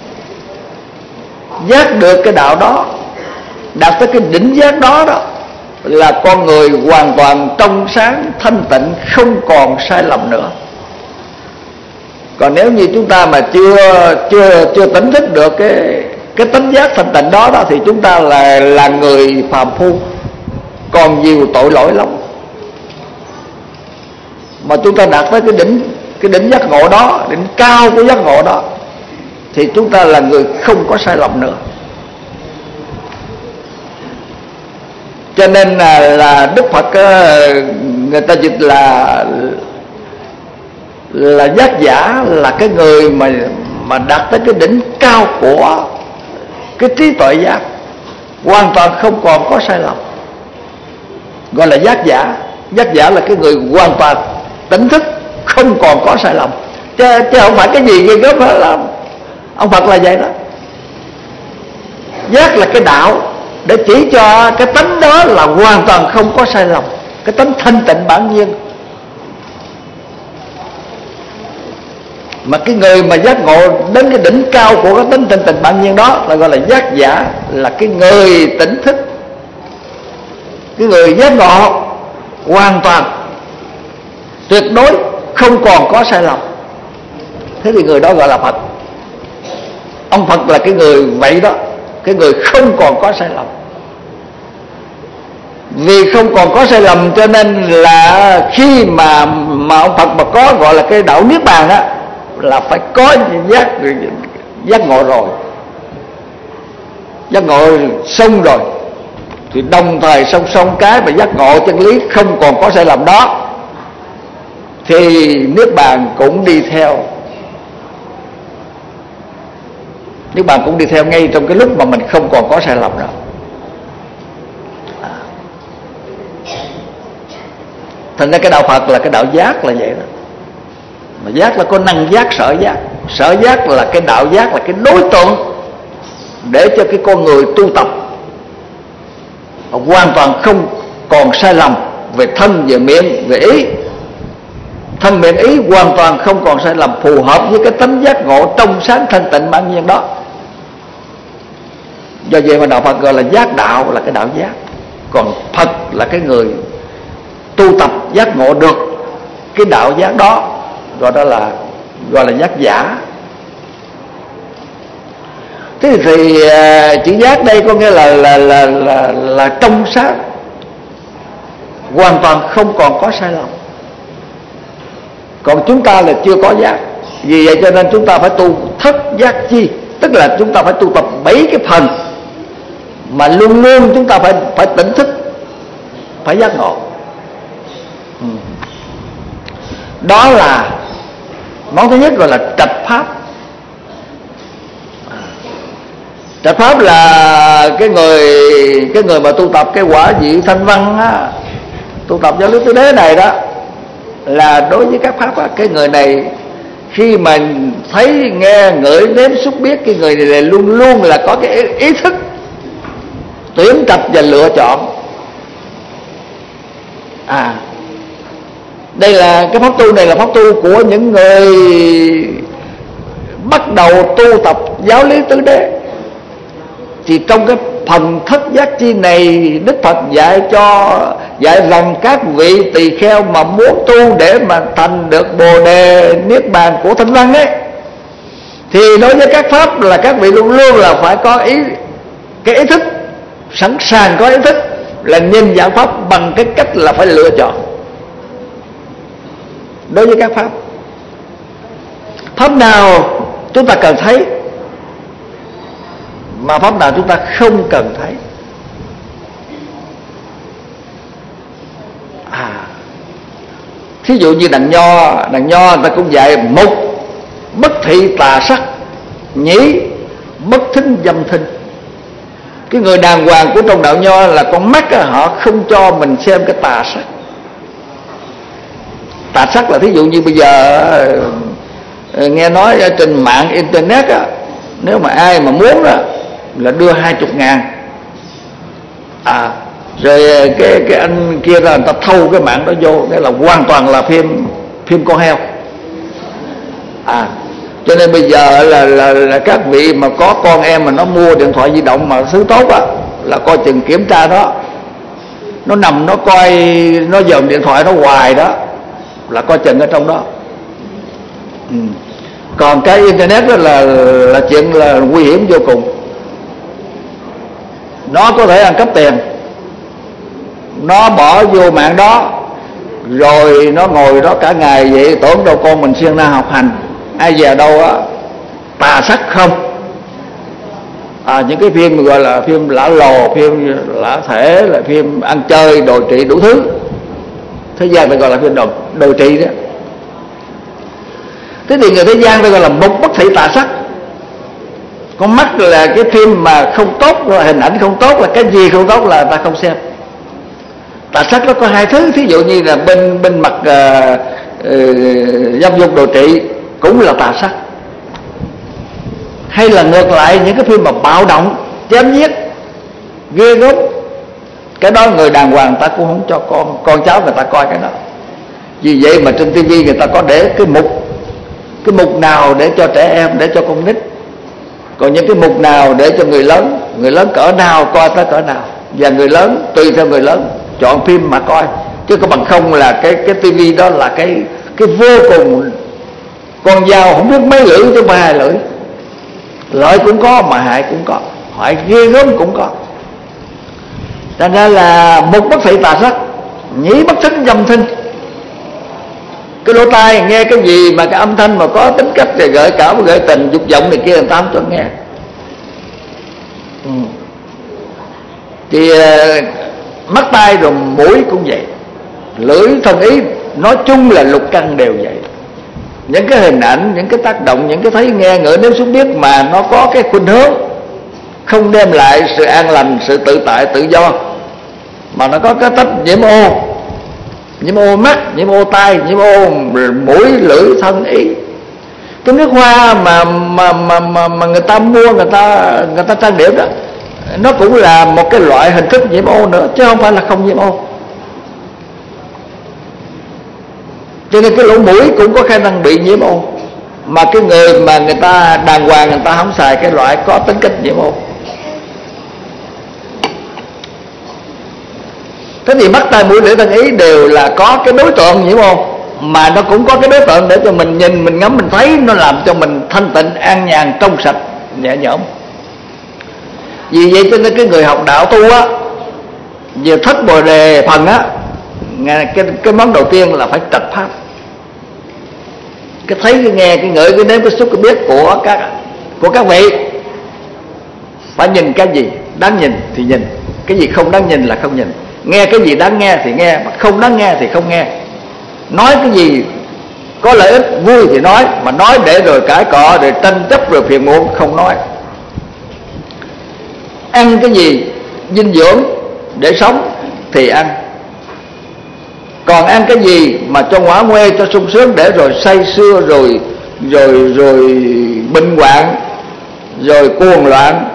Speaker 1: Giác được cái đạo đó, đạt tới cái đỉnh giác đó là con người hoàn toàn trong sáng thanh tịnh, không còn sai lầm nữa. Còn nếu như chúng ta mà chưa tỉnh thức được cái tánh giác thanh tịnh đó thì chúng ta là người phàm phu, còn nhiều tội lỗi lắm. Mà chúng ta đạt tới cái đỉnh giác ngộ đó, đỉnh cao của giác ngộ đó, thì chúng ta là người không có sai lầm nữa. Cho nên là Đức Phật người ta dịch là giác giả, là cái người mà đạt tới cái đỉnh cao của cái trí tuệ giác, hoàn toàn không còn có sai lầm, gọi là giác giả. Giác giả là cái người hoàn toàn tỉnh thức, không còn có sai lầm, chứ không phải cái gì ghê gớm hết. Là ông Phật là vậy đó. Giác là cái đạo để chỉ cho cái tánh đó là hoàn toàn không có sai lầm, cái tánh thanh tịnh bản nhiên. Mà cái người mà giác ngộ đến cái đỉnh cao của cái tánh thanh tịnh bản nhiên đó là gọi là giác giả, là cái người tỉnh thức, cái người giác ngộ hoàn toàn tuyệt đối, không còn có sai lầm. Thế thì người đó gọi là Phật. Ông Phật là cái người vậy đó, cái người không còn có sai lầm. Vì không còn có sai lầm cho nên là khi mà ông Phật mà có gọi là cái đạo Niết Bàn á, là phải có giác ngộ rồi, giác ngộ xong rồi thì đồng thời song song cái mà giác ngộ chân lý không còn có sai lầm đó, thì Niết Bàn cũng đi theo. Niết Bàn cũng đi theo ngay trong cái lúc mà mình không còn có sai lầm nữa. Thành ra cái đạo Phật là cái đạo giác là vậy đó. Mà giác là có năng giác, sở giác. Sở giác là cái đạo giác, là cái đối tượng để cho cái con người tu tập hoàn toàn không còn sai lầm về thân, về miệng, về ý. Thân miệng ý hoàn toàn không còn sai lầm, phù hợp với cái tánh giác ngộ trong sáng thanh tịnh bản nhiên đó. Do vậy mà đạo Phật gọi là giác đạo, là cái đạo giác. Còn Phật là cái người tu tập giác ngộ được cái đạo giác đó, gọi là giác giả. Thế thì chữ giác đây có nghĩa là trong sáng, hoàn toàn không còn có sai lầm. Còn chúng ta là chưa có giác. Vì vậy cho nên chúng ta phải tu thất giác chi, tức là chúng ta phải tu tập 7 cái phần mà luôn luôn chúng ta phải tỉnh thức, phải giác ngộ. Đó là món thứ nhất, gọi là trạch pháp. Trạch pháp là cái người mà tu tập cái quả vị thanh văn á, tu tập giáo lý tứ đế này đó, là đối với các pháp á, cái người này khi mà thấy, nghe, ngửi, nếm, xúc, biết, cái người này luôn luôn là có cái ý thức tuyển trạch và lựa chọn. Đây là cái pháp tu này là pháp tu của những người bắt đầu tu tập giáo lý tứ đế. Thì trong cái phần thất giác chi này, Đức Phật dạy rằng các vị tỳ kheo mà muốn tu để mà thành được Bồ Đề Niết Bàn của Thanh Văn ấy, thì đối với các pháp là các vị luôn luôn là phải có cái ý thức, sẵn sàng có ý thức là nhìn dạng pháp bằng cái cách là phải lựa chọn. Đối với các pháp nào chúng ta cần thấy, mà pháp nào chúng ta không cần thấy. Thí dụ như đàn nho người ta cũng dạy mục bất thị tà sắc, nhĩ bất thính dâm thinh. Cái người đàng hoàng của trong đạo nho là con mắt đó, họ không cho mình xem cái tà sắc. Tà sắc là thí dụ như bây giờ nghe nói trên mạng internet á, nếu mà ai mà muốn đó là đưa 20.000. Rồi cái anh kia là người ta thâu cái mạng đó vô, cái là hoàn toàn là phim con heo. Cho nên bây giờ là các vị mà có con em mà nó mua điện thoại di động mà thứ tốt á, là coi chừng kiểm tra đó. Nó nằm nó coi, nó dòm điện thoại nó hoài đó, là coi chừng ở trong đó. Còn cái internet đó là chuyện là nguy hiểm vô cùng. Nó có thể ăn cắp tiền, nó bỏ vô mạng đó, rồi nó ngồi đó cả ngày vậy, tưởng đâu con mình siêng năng học hành, ai về đâu á tà sắc không. Những cái phim gọi là phim lả lồ, phim lả thể, là phim ăn chơi đồi trị đủ thứ. Thế gian ta gọi là phim đồi trị đó. Thế thì người thế gian ta gọi là mục bất thị tà sắc. Con mắt là cái phim mà không tốt, hình ảnh không tốt, là cái gì không tốt là ta không xem. Tà sắc nó có hai thứ, thí dụ như là bên mặt dâm dục đồi trị cũng là tà sắc, hay là ngược lại những cái phim mà bạo động, chém giết, ghê gớm, cái đó người đàng hoàng ta cũng không cho con cháu người ta coi cái đó. Vì vậy mà trên tivi người ta có để cái mục nào để cho trẻ em, để cho con nít, còn những cái mục nào để cho người lớn cỡ nào coi tới cỡ nào, và người lớn tùy theo người lớn chọn phim mà coi. Chứ có bằng không là cái tivi đó là cái vô cùng, con dao không biết mấy lưỡi chứ ba hai lưỡi, lợi cũng có mà hại cũng có, hại ghê gớm cũng có. Thành ra là mục bất thị tà sắc, nhĩ bất thính dâm thinh. Cái lỗ tai nghe cái gì mà cái âm thanh mà có tính cách để gợi cảm, gợi tình, dục vọng này kia, người ta không cho nghe. Thì mắt tai rồi mũi cũng vậy, lưỡi thân ý, nói chung là lục căn đều vậy. Những cái hình ảnh, những cái tác động, những cái thấy nghe ngửi nếm xúc biết mà nó có cái khuynh hướng không đem lại sự an lành, sự tự tại, tự do, mà nó có cái tách nhiễm ô mắt, nhiễm ô tai, nhiễm ô mũi, lưỡi, thân ý. Cái nước hoa mà người ta mua, người ta trang điểm đó, nó cũng là một cái loại hình thức nhiễm ô nữa, chứ không phải là không nhiễm ô. Cho nên cái lỗ mũi cũng có khả năng bị nhiễm ô, mà cái người mà người ta đàng hoàng, người ta không xài cái loại có tính cách nhiễm ô. Thế thì mắt tai mũi lưỡi thân ý đều là có cái đối tượng nhiễm ô, mà nó cũng có cái đối tượng để cho mình nhìn, mình ngắm, mình thấy, nó làm cho mình thanh tịnh, an nhàn, trong sạch, nhẹ nhõm. Vì vậy cho nên cái người học đạo tu á, về thất bồ đề phần á, cái món đầu tiên là phải trạch pháp. Cái thấy, cái nghe, cái ngửi, cái nếm, cái xúc, cái biết của các vị. Phải nhìn cái gì đáng nhìn thì nhìn, cái gì không đáng nhìn là không nhìn. Nghe cái gì đáng nghe thì nghe, mà không đáng nghe thì không nghe. Nói cái gì có lợi ích vui thì nói, mà nói để rồi cãi cọ, rồi tranh chấp, rồi phiền muộn không nói. Ăn cái gì dinh dưỡng để sống thì ăn, còn ăn cái gì mà cho ngõa nguê, cho sung sướng, để rồi say sưa, rồi bệnh hoạn, rồi cuồng loạn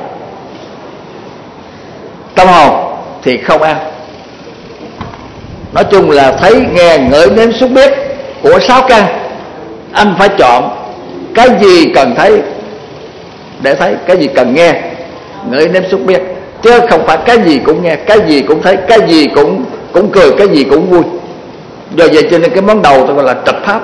Speaker 1: tâm hồn thì không ăn. Nói chung là thấy, nghe, ngửi, nếm, xúc, biết của 6 căn, anh phải chọn cái gì cần thấy để thấy, cái gì cần nghe, ngửi, nếm, xúc, biết, chứ không phải cái gì cũng nghe, cái gì cũng thấy, cái gì cũng cười, cái gì cũng vui. Do vậy cho nên cái món đầu tôi gọi là trạch pháp.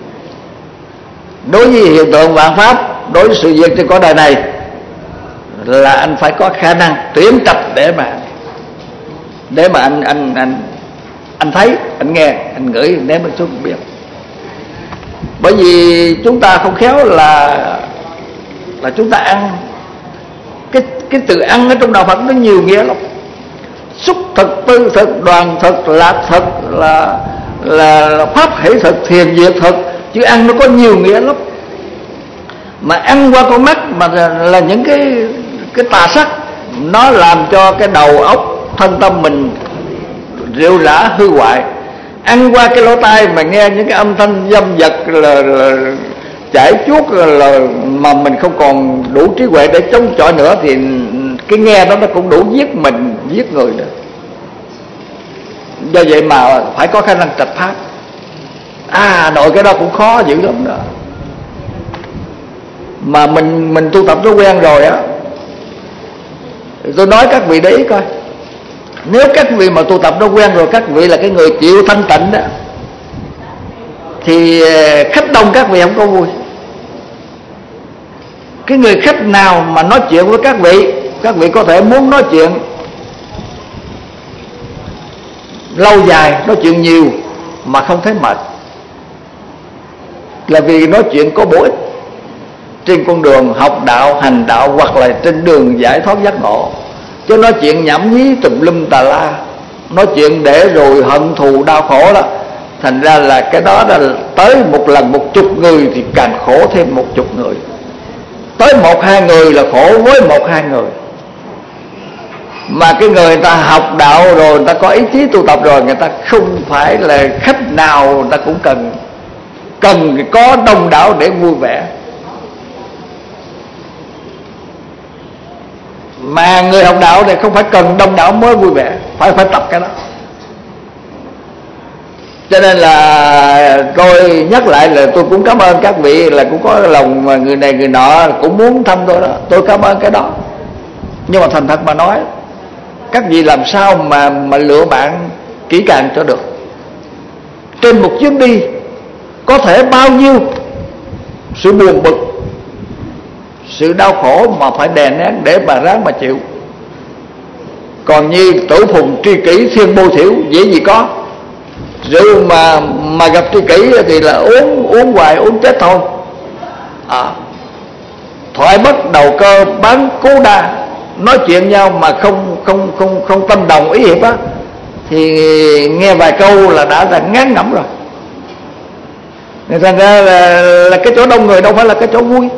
Speaker 1: Đối với hiện tượng vạn pháp, đối với sự việc trên cõi đời này, là anh phải có khả năng tuyển trạch để mà anh thấy, anh nghe, anh ngửi, nếm, anh xúc, biết. Bởi vì chúng ta không khéo là chúng ta ăn. Cái từ ăn ở trong đạo Phật nó nhiều nghĩa lắm. Xúc thực, tư thực, đoàn thực, lạc thực, là pháp hỷ thực, thiền diệt thực. Chữ ăn nó có nhiều nghĩa lắm. Mà ăn qua con mắt mà là những cái tà sắc, nó làm cho cái đầu óc thân tâm mình rệu rã hư hoại. Ăn qua cái lỗ tai mà nghe những cái âm thanh dâm dật là chảy chuốt là mà mình không còn đủ trí huệ để chống chọi nữa, thì cái nghe đó nó cũng đủ giết mình, giết người nữa. Do vậy mà phải có khả năng trạch pháp. Nội cái đó cũng khó dữ lắm đó. Mà mình tu tập nó quen rồi á. Tôi nói các vị để ý coi, nếu các vị mà tu tập nó quen rồi, các vị là cái người chịu thanh tịnh đó, thì khách đông các vị không có vui. Cái người khách nào mà nói chuyện với các vị có thể muốn nói chuyện lâu dài, nói chuyện nhiều mà không thấy mệt, là vì nói chuyện có bổ ích trên con đường học đạo, hành đạo, hoặc là trên đường giải thoát giác ngộ. Chứ nói chuyện nhảm nhí tùm lum tà la, nói chuyện để rồi hận thù đau khổ đó, thành ra là cái đó là tới một lần 10 người thì càng khổ thêm 10 người. Tới 1-2 người là khổ với 1-2 người. Mà cái người ta học đạo rồi, người ta có ý chí tu tập rồi, người ta không phải là khách nào người ta cũng cần có đông đảo để vui vẻ. Mà người học đạo thì không phải cần đông đảo mới vui vẻ, phải tập cái đó. Cho nên là tôi nhắc lại là tôi cũng cảm ơn các vị, là cũng có lòng mà người này người nọ cũng muốn thăm tôi đó, tôi cảm ơn cái đó. Nhưng mà thành thật mà nói, các vị làm sao mà lựa bạn kỹ càng cho được. Trên một chuyến đi có thể bao nhiêu sự buồn bực, sự đau khổ mà phải đè nén để mà ráng mà chịu. Còn như tử phùng tri kỷ thiên bô thiểu dễ gì có. Rượu mà gặp tri kỷ thì là uống hoài uống chết thôi. Thoại bất đầu cơ bán cố đa, nói chuyện nhau mà không tâm đồng ý hiệp á, thì nghe vài câu là đã ngán ngẩm rồi. Nên thành ra là cái chỗ đông người đâu phải là cái chỗ vui.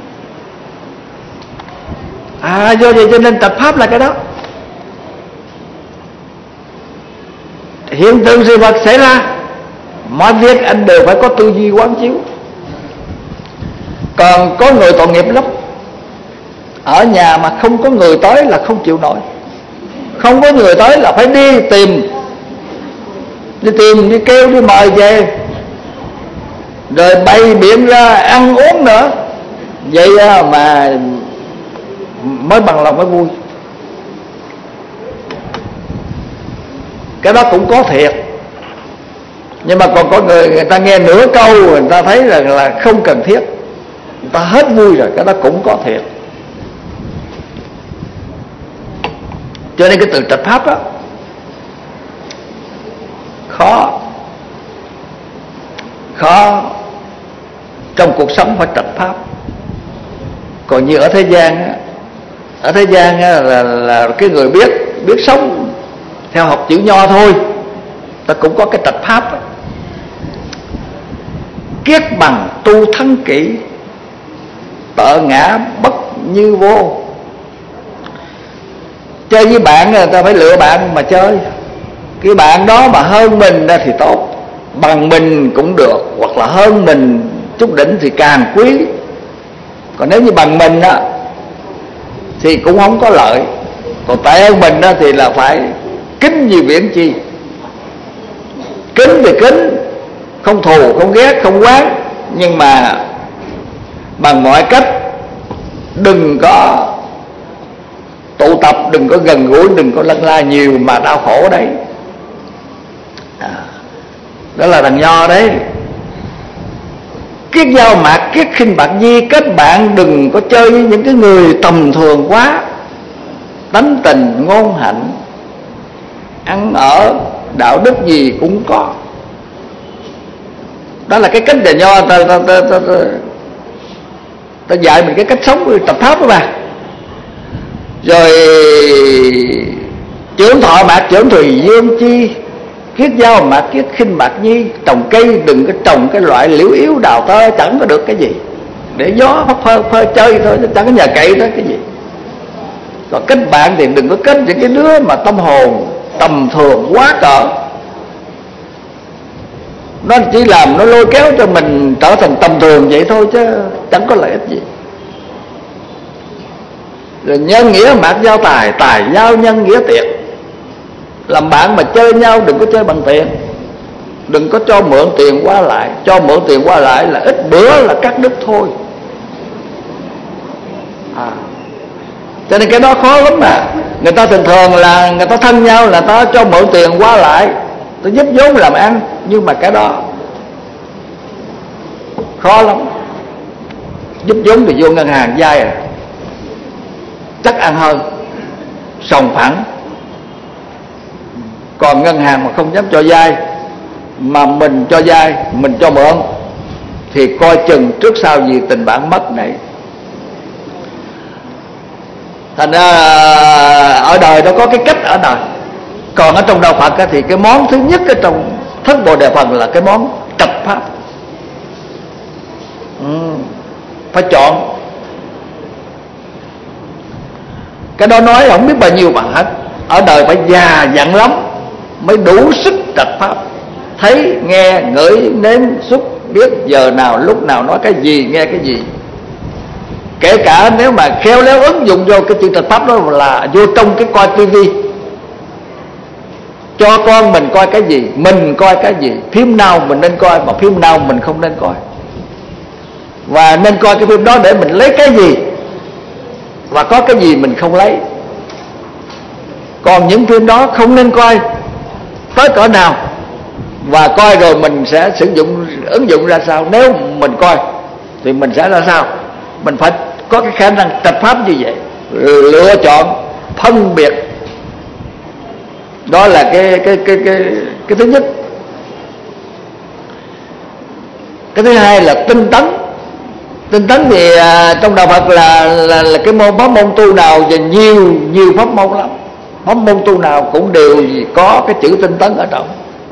Speaker 1: Do vậy cho nên tập pháp là cái đó. Hiện tượng sự vật xảy ra, mọi việc anh đều phải có tư duy quán chiếu. Còn có người tội nghiệp lắm, ở nhà mà không có người tới là không chịu nổi. Không có người tới là phải đi tìm, đi kêu, đi mời về, rồi bày biện ra ăn uống nữa. Vậy mà mới bằng lòng mới vui. Cái đó cũng có thiệt. Nhưng mà còn có người ta nghe nửa câu người ta thấy là không cần thiết, người ta hết vui rồi. Cái đó cũng có thiệt. Cho nên cái từ trạch pháp đó khó trong cuộc sống phải trạch pháp. Còn như ở thế gian là cái người biết sống theo học chữ nho thôi, ta cũng có cái trạch pháp đó. Kiết bằng tu thắng kỹ, tợ ngã bất như vô. Chơi với bạn người ta phải lựa bạn mà chơi. Cái bạn đó mà hơn mình ra thì tốt, bằng mình cũng được, hoặc là hơn mình chút đỉnh thì càng quý. Còn nếu như bằng mình á thì cũng không có lợi. Còn tệ hơn mình á thì là phải kính như viễn chi. Kính thì kính, không thù, không ghét, không oán, nhưng mà bằng mọi cách đừng có tụ tập, đừng có gần gũi, đừng có lân la nhiều mà đau khổ đấy. Đó là thằng nho đấy. Kiết giao mạc, kiết khinh bạc di. Kết bạn đừng có chơi với những cái người tầm thường quá, tánh tình ngôn hạnh, ăn ở đạo đức gì cũng có. Đó là cái cách nhà nho ta dạy mình cái cách sống tập pháp đó mà. Rồi trưởng thọ mạc trưởng thùy dương chi, Kiết giao mạc kiết khinh bạc nhi. Trồng cây đừng có trồng cái loại liễu yếu đào tơ, chẳng có được cái gì, để gió phơ chơi thôi, chẳng có nhờ cậy tới cái gì. Còn kết bạn thì đừng có kết những cái đứa mà tâm hồn tầm thường quá cỡ. Nó chỉ làm nó lôi kéo cho mình trở thành tầm thường vậy thôi, chứ chẳng có lợi ích gì. Rồi nhân nghĩa mạc giao tài, tài giao nhân nghĩa tiện. Làm bạn mà chơi nhau đừng có chơi bằng tiền. Đừng có cho mượn tiền qua lại. Cho mượn tiền qua lại là ít bữa là cắt đứt thôi. Cho nên cái đó khó lắm mà. Người ta thường thường là người ta thân nhau là ta cho mượn tiền qua lại, ta giúp vốn làm ăn. Nhưng mà cái đó khó lắm. Giúp vốn thì vô ngân hàng vay chắc ăn hơn, sòng phẳng. Còn ngân hàng mà không dám cho vay, mà mình cho vay, mình cho mượn, thì coi chừng trước sau gì tình bạn mất này. Thành ra ở đời nó có cái cách ở đời. Còn ở trong đạo Phật thì cái món thứ nhất ở trong thất Bồ Đề Phần là cái món trạch pháp. Phải chọn. Cái đó nói không biết bao nhiêu bằng hết. Ở đời phải già dặn lắm mới đủ sức trạch pháp. Thấy, nghe, ngửi, nếm, xúc, biết giờ nào, lúc nào nói cái gì, nghe cái gì. Kể cả nếu mà khéo léo ứng dụng vô cái chuyện trạch pháp đó là vô trong cái coi tivi. Cho con mình coi cái gì, mình coi cái gì. Phim nào mình nên coi, mà phim nào mình không nên coi. Và nên coi cái phim đó để mình lấy cái gì, và có cái gì mình không lấy. Còn những phim đó không nên coi tới cỡ nào, và coi rồi mình sẽ sử dụng, ứng dụng ra sao. Nếu mình coi thì mình sẽ ra sao. Mình phải có cái khả năng trạch pháp như vậy, lựa chọn, phân biệt. Đó là cái thứ nhất. Cái thứ hai là tinh tấn. Tinh tấn thì trong đạo Phật là cái pháp môn tu nào, và nhiều pháp môn lắm. Pháp môn tu nào cũng đều có cái chữ tinh tấn ở trong.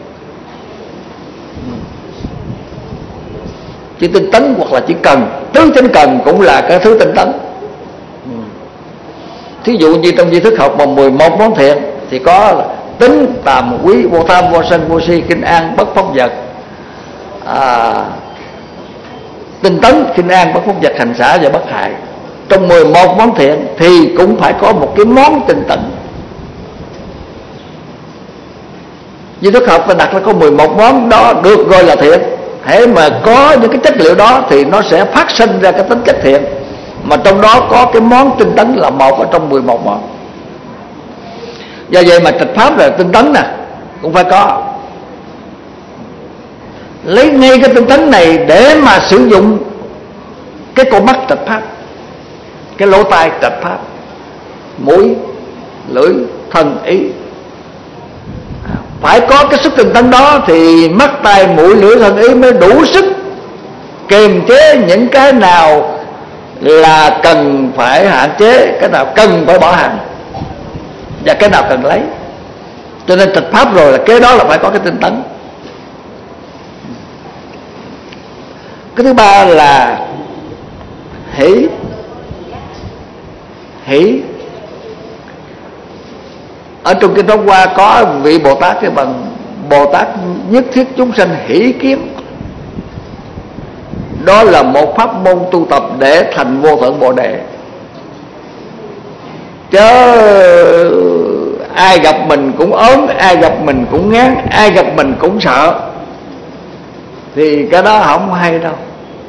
Speaker 1: Chữ tinh tấn hoặc là chữ cần, tứ chánh cần cũng là cái thứ tinh tấn. Thí dụ như trong Di Thức học mà 11 món thiện thì có là tính, tàm, quý, vô tham, vô sân, vô si, kinh an, bất phóng dật. Tinh tấn, kinh an, bất phóng dật, hành xả và bất hại. Trong 11 món thiện thì cũng phải có một cái món tinh tấn. Di Thức học phải đặt là có 11 món đó được gọi là thiện. Hễ mà có những cái chất liệu đó thì nó sẽ phát sinh ra cái tính chất thiện. Mà trong đó có cái món tinh tấn là một ở trong 11 món. Do vậy mà trạch pháp là tinh tấn nè cũng phải có. Lấy ngay cái tinh tấn này để mà sử dụng cái con mắt trạch pháp, cái lỗ tai trạch pháp, mũi, lưỡi, thân, ý. Phải có cái sức tinh tấn đó thì mắt, tai, mũi, lưỡi, thân, ý mới đủ sức kiềm chế những cái nào là cần phải hạn chế, cái nào cần phải bỏ hạn, và cái nào cần lấy. Cho nên trạch pháp rồi là cái đó là phải có cái tinh tấn. Cái thứ ba là hỷ. Hỷ ở trong kinh Pháp Hoa có vị Bồ Tát cái bằng Bồ Tát nhất thiết chúng sanh hỷ kiến. Đó là một pháp môn tu tập để thành vô thượng Bồ Đề. Chứ ai gặp mình cũng ốm, ai gặp mình cũng ngán, ai gặp mình cũng sợ, thì cái đó không hay đâu.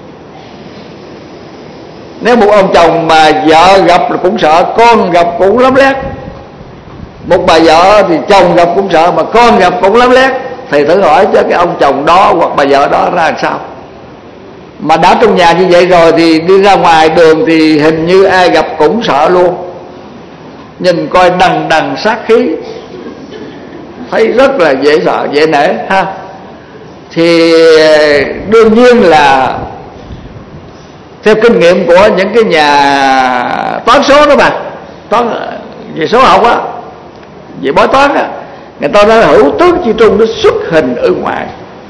Speaker 1: Nếu một ông chồng mà vợ gặp là cũng sợ, con gặp cũng lắm lét. Một bà vợ thì chồng gặp cũng sợ, mà con gặp cũng lắm lét, thì thử hỏi cho cái ông chồng đó hoặc bà vợ đó ra làm sao. Mà đã trong nhà như vậy rồi thì đi ra ngoài đường thì hình như ai gặp cũng sợ luôn. Nhìn coi đằng đằng sát khí, thấy rất là dễ sợ, dễ nể ha. Thì đương nhiên là theo kinh nghiệm của những cái nhà toán số đó mà, toán về số học á, về bói toán á, Người ta nói hữu tướng chi trung, nó xuất hình ở ngoài.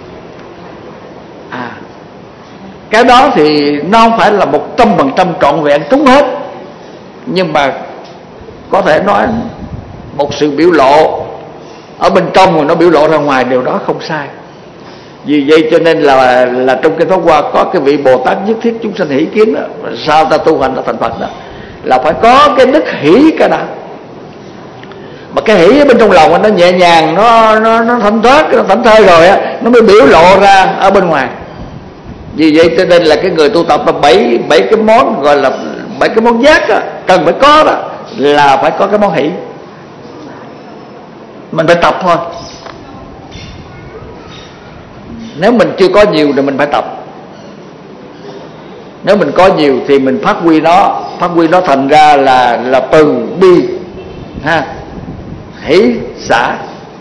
Speaker 1: Cái đó thì nó không phải là 100% trọn vẹn trúng hết, nhưng mà có thể nói một sự biểu lộ ở bên trong mà nó biểu lộ ra ngoài, điều đó không sai. Vì vậy cho nên là trong Kinh Pháp Hoa có cái vị Bồ Tát nhất thiết chúng sanh hỷ kiến đó, sao ta tu hành ta thành Phật đó, là phải có cái đức hỷ cái đã. Mà cái hỷ ở bên trong lòng nó nhẹ nhàng, nó thanh thoát, nó thảnh thơi rồi á, nó mới biểu lộ ra ở bên ngoài. Vì vậy cho nên là cái người tu tập là bảy cái món, gọi là 7 cái món giác đó, cần phải có đó, là phải có cái món hỷ. Mình phải tập thôi. Nếu mình chưa có nhiều thì mình phải tập. Nếu mình có nhiều thì mình phát huy nó thành ra là từ bi ha, hỷ xả.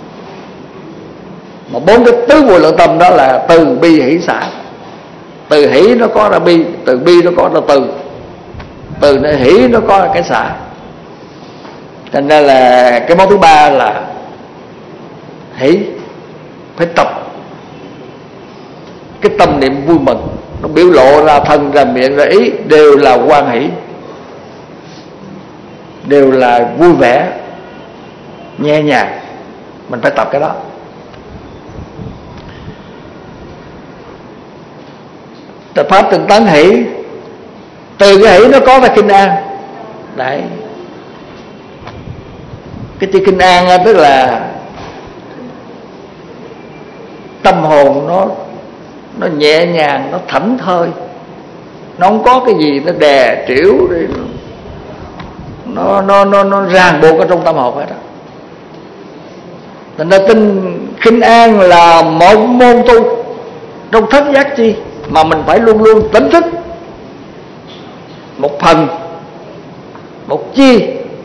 Speaker 1: Mà 4 cái tứ vô lượng tâm đó là từ bi hỷ xả. Từ hỷ nó có ra bi, từ bi nó có ra từ hỷ nó có ra cái xả. Thành ra là cái món thứ ba là hỷ, phải tập. Cái tâm niệm vui mừng nó biểu lộ ra thân, ra miệng, ra ý, đều là hoan hỷ, đều là vui vẻ, nhẹ nhàng. Mình phải tập cái đó. Tập pháp từng tấn hỷ, từ cái hỷ nó có ra kinh an. Đấy, cái chữ kinh an tức là tâm hồn nó nhẹ nhàng, nó thảnh thơi, nó không có cái gì nó đè trĩu, nó ràng buộc ở trong tâm hồn hết đó. Thành ra kinh an là một môn tu trong thất giác chi mà mình phải luôn luôn tỉnh thức. Một phần, một chi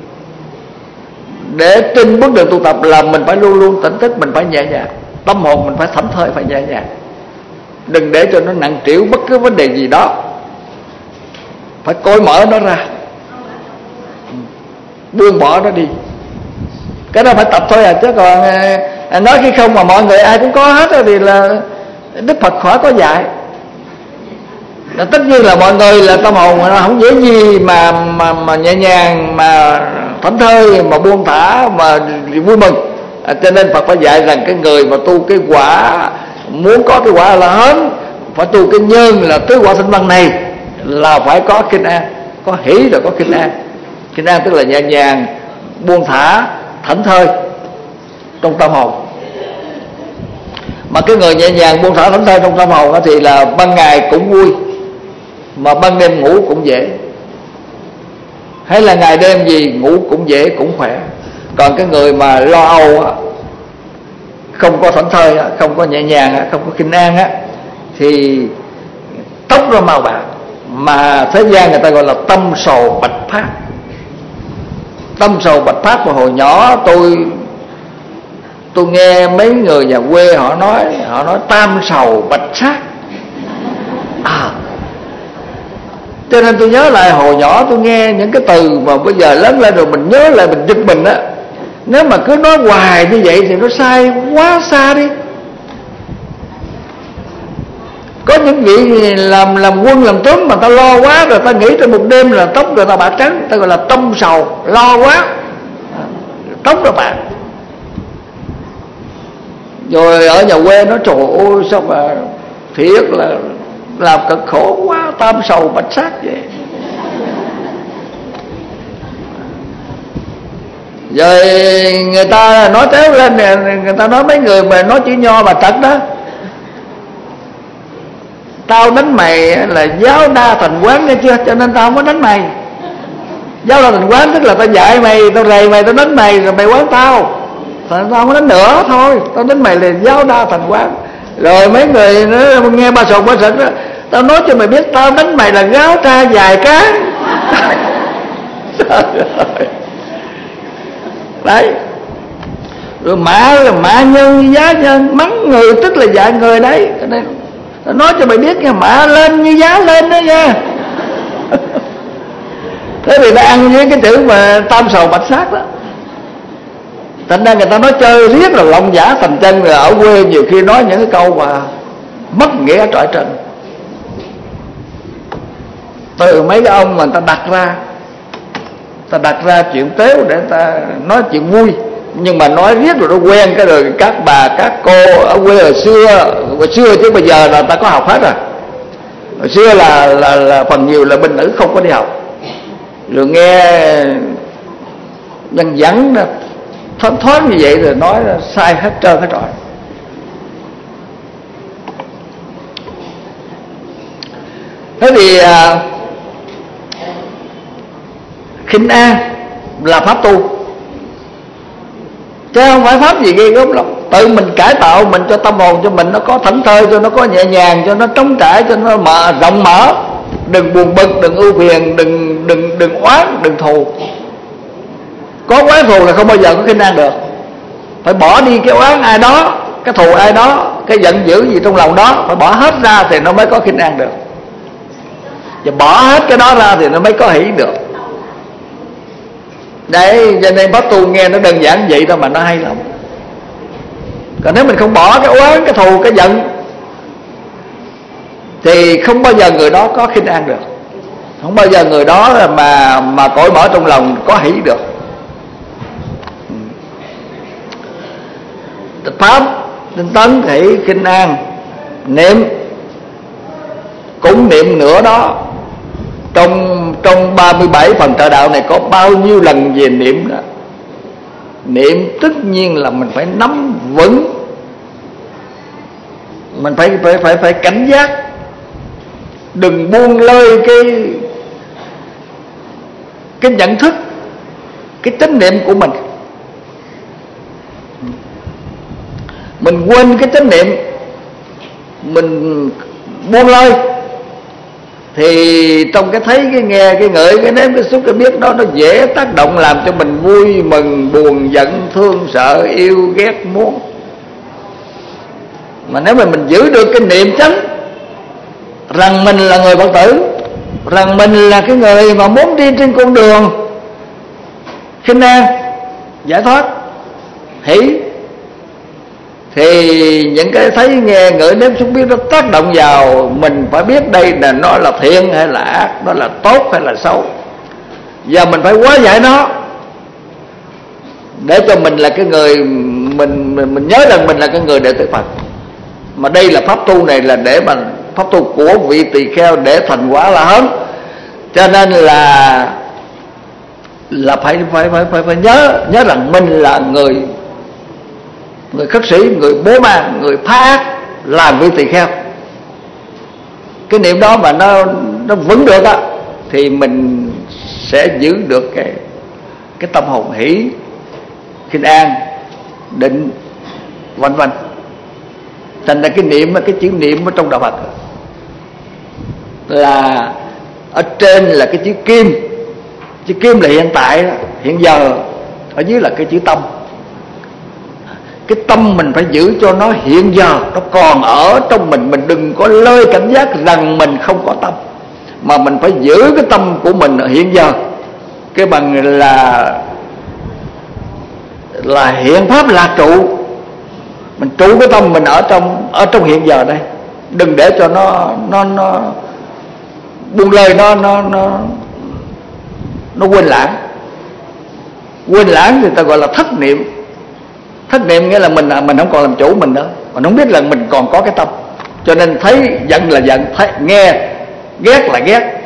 Speaker 1: để trên bước đường tu tập là mình phải luôn luôn tỉnh thức, mình phải nhẹ nhàng, tâm hồn mình phải thảnh thơi, phải nhẹ nhàng, đừng để cho nó nặng trĩu bất cứ vấn đề gì đó, phải cởi mở nó ra, buông bỏ nó đi. Cái đó phải tập thôi chứ còn nói cái không mà mọi người ai cũng có hết thì là Đức Phật khỏi có dạy. Tất nhiên là mọi người là tâm hồn nó không dễ gì mà nhẹ nhàng, mà thảnh thơi, mà buông thả, mà vui mừng. Cho nên Phật phải dạy rằng cái người mà tu cái quả, muốn có cái quả là hớn, phải tu cái nhân là tứ quả thanh văn này, là phải có kinh an, có hỷ rồi có kinh an. Kinh an tức là nhẹ nhàng, buông thả, thảnh thơi trong tâm hồn. Mà cái người nhẹ nhàng buông thả thảnh thơi trong tâm hồn thì là ban ngày cũng vui, mà ban đêm ngủ cũng dễ, hay là ngày đêm gì ngủ cũng dễ, cũng khỏe. Còn cái người mà lo âu, không có thảnh thơi, không có nhẹ nhàng, không có kinh an thì tóc nó màu bạc, mà thế gian người ta gọi là tâm sầu bạch phát. Tâm sầu bạch phát mà hồi nhỏ tôi nghe mấy người nhà quê họ nói tam sầu bạch sát. Cho nên tôi nhớ lại hồi nhỏ tôi nghe những cái từ mà bây giờ lớn lên rồi mình nhớ lại mình giật mình á. Nếu mà cứ nói hoài như vậy thì nó sai quá xa đi. Có những vị làm quân làm tướng mà ta lo quá rồi, ta nghĩ trong một đêm là tóc rồi ta bạc trắng, ta gọi là tâm sầu, lo quá tóc rồi bạc. Rồi ở nhà quê nó trời ơi sao mà thiệt là làm cực khổ quá, tam sầu bạch sát vậy. Rồi người ta nói téo lên, người ta nói mấy người mà nói chữ nho bà trật đó, tao đánh mày là giáo đa thành quán, nghe chưa, cho nên tao không có đánh mày. Giáo đa thành quán tức là tao dạy mày, tao rầy mày, tao đánh mày rồi mày quán tao không có đánh nữa thôi, tao đánh mày là giáo đa thành quán. Rồi mấy người nó nghe ba sầu ba sực đó, tao nói cho mày biết tao đánh mày là gáo tra dài cán. Đấy. Rồi mã nhân giá nhân, mắng người tức là dạy người đấy. Tao nói cho mày biết nha, mã lên như giá lên đó nha. Thế thì ta ăn với cái chữ mà tam sầu bạch sát đó. Thành ra người ta nói chơi riết là lòng giả thành chân, rồi ở quê nhiều khi nói những cái câu mà mất nghĩa trọi trần. Từ mấy cái ông mà người ta đặt ra chuyện tếu để ta nói chuyện vui, nhưng mà nói riết rồi nó quen cái rồi các bà các cô ở quê hồi xưa chứ bây giờ là ta có học hết rồi. Hồi xưa là phần nhiều là bên nữ không có đi học, rồi nghe dân vắng thoáng thoáng như vậy rồi nói là sai hết trơn hết rồi. Thế thì khinh an là pháp tu, chứ không phải pháp gì ghê gớm lắm. Tự mình cải tạo mình cho tâm hồn cho mình nó có thảnh thơi, cho nó có nhẹ nhàng, cho nó trống trải, cho nó rộng mở. Đừng buồn bực, đừng ưu phiền, đừng oán, đừng thù. Có oán thù là không bao giờ có khinh an được. Phải bỏ đi cái oán ai đó, cái thù ai đó, cái giận dữ gì trong lòng đó, phải bỏ hết ra thì nó mới có khinh an được. Và bỏ hết cái đó ra thì nó mới có hỷ được. Đấy, cho nên pháp tu nghe nó đơn giản vậy thôi mà nó hay lắm. Còn nếu mình không bỏ cái oán, cái thù, cái giận thì không bao giờ người đó có khinh an được. Không bao giờ người đó mà cởi mở trong lòng có hỷ được. Pháp tinh tấn hỷ khinh an niệm cũng niệm nữa đó. Trong 37 phần trợ đạo này có bao nhiêu lần về niệm đó. Niệm tất nhiên là mình phải nắm vững, mình phải cảnh giác, đừng buông lơi cái nhận thức, cái chánh niệm của mình. Mình quên cái chánh niệm, mình buông lơi thì trong cái thấy, cái nghe, cái ngửi, cái nếm, cái xúc, cái biết đó nó dễ tác động làm cho mình vui, mừng, buồn, giận, thương, sợ, yêu, ghét, muốn. Mà nếu mà mình giữ được cái niệm chánh rằng mình là người Phật tử, rằng mình là cái người mà muốn đi trên con đường khinh an, giải thoát, hỷ, thì những cái thấy nghe ngửi nếm xúc biết nó tác động vào mình, phải biết đây là nó là thiện hay là ác, nó là tốt hay là xấu, và mình phải hóa giải nó để cho mình là cái người mình nhớ rằng mình là cái người đệ tử Phật. Mà đây là pháp tu này là để mà pháp tu của vị tỳ kheo để thành quả La Hán, cho nên là phải nhớ rằng mình là người khất sĩ, người bố mang, người phá ác, làm vị tỳ kheo. Cái niệm đó mà nó vững được á thì mình sẽ giữ được cái tâm hồn hỷ, khinh an, định, vân vân. Thành ra cái niệm, cái chữ niệm ở trong đạo Phật là ở trên là cái chữ kim. Chữ kim là hiện tại đó, hiện giờ. Ở dưới là cái chữ tâm. Cái tâm mình phải giữ cho nó hiện giờ, nó còn ở trong mình. Mình đừng có lơi cảm giác rằng mình không có tâm, mà mình phải giữ cái tâm của mình hiện giờ. Cái bằng là hiện pháp là trụ. Mình trụ cái tâm mình ở trong hiện giờ đây. Đừng để cho nó buông lơi, nó quên lãng. Quên lãng thì ta gọi là thất niệm. Thất niệm nghĩa là mình không còn làm chủ mình nữa, mình không biết là mình còn có cái tâm. Cho nên thấy giận là giận, thấy nghe ghét là ghét,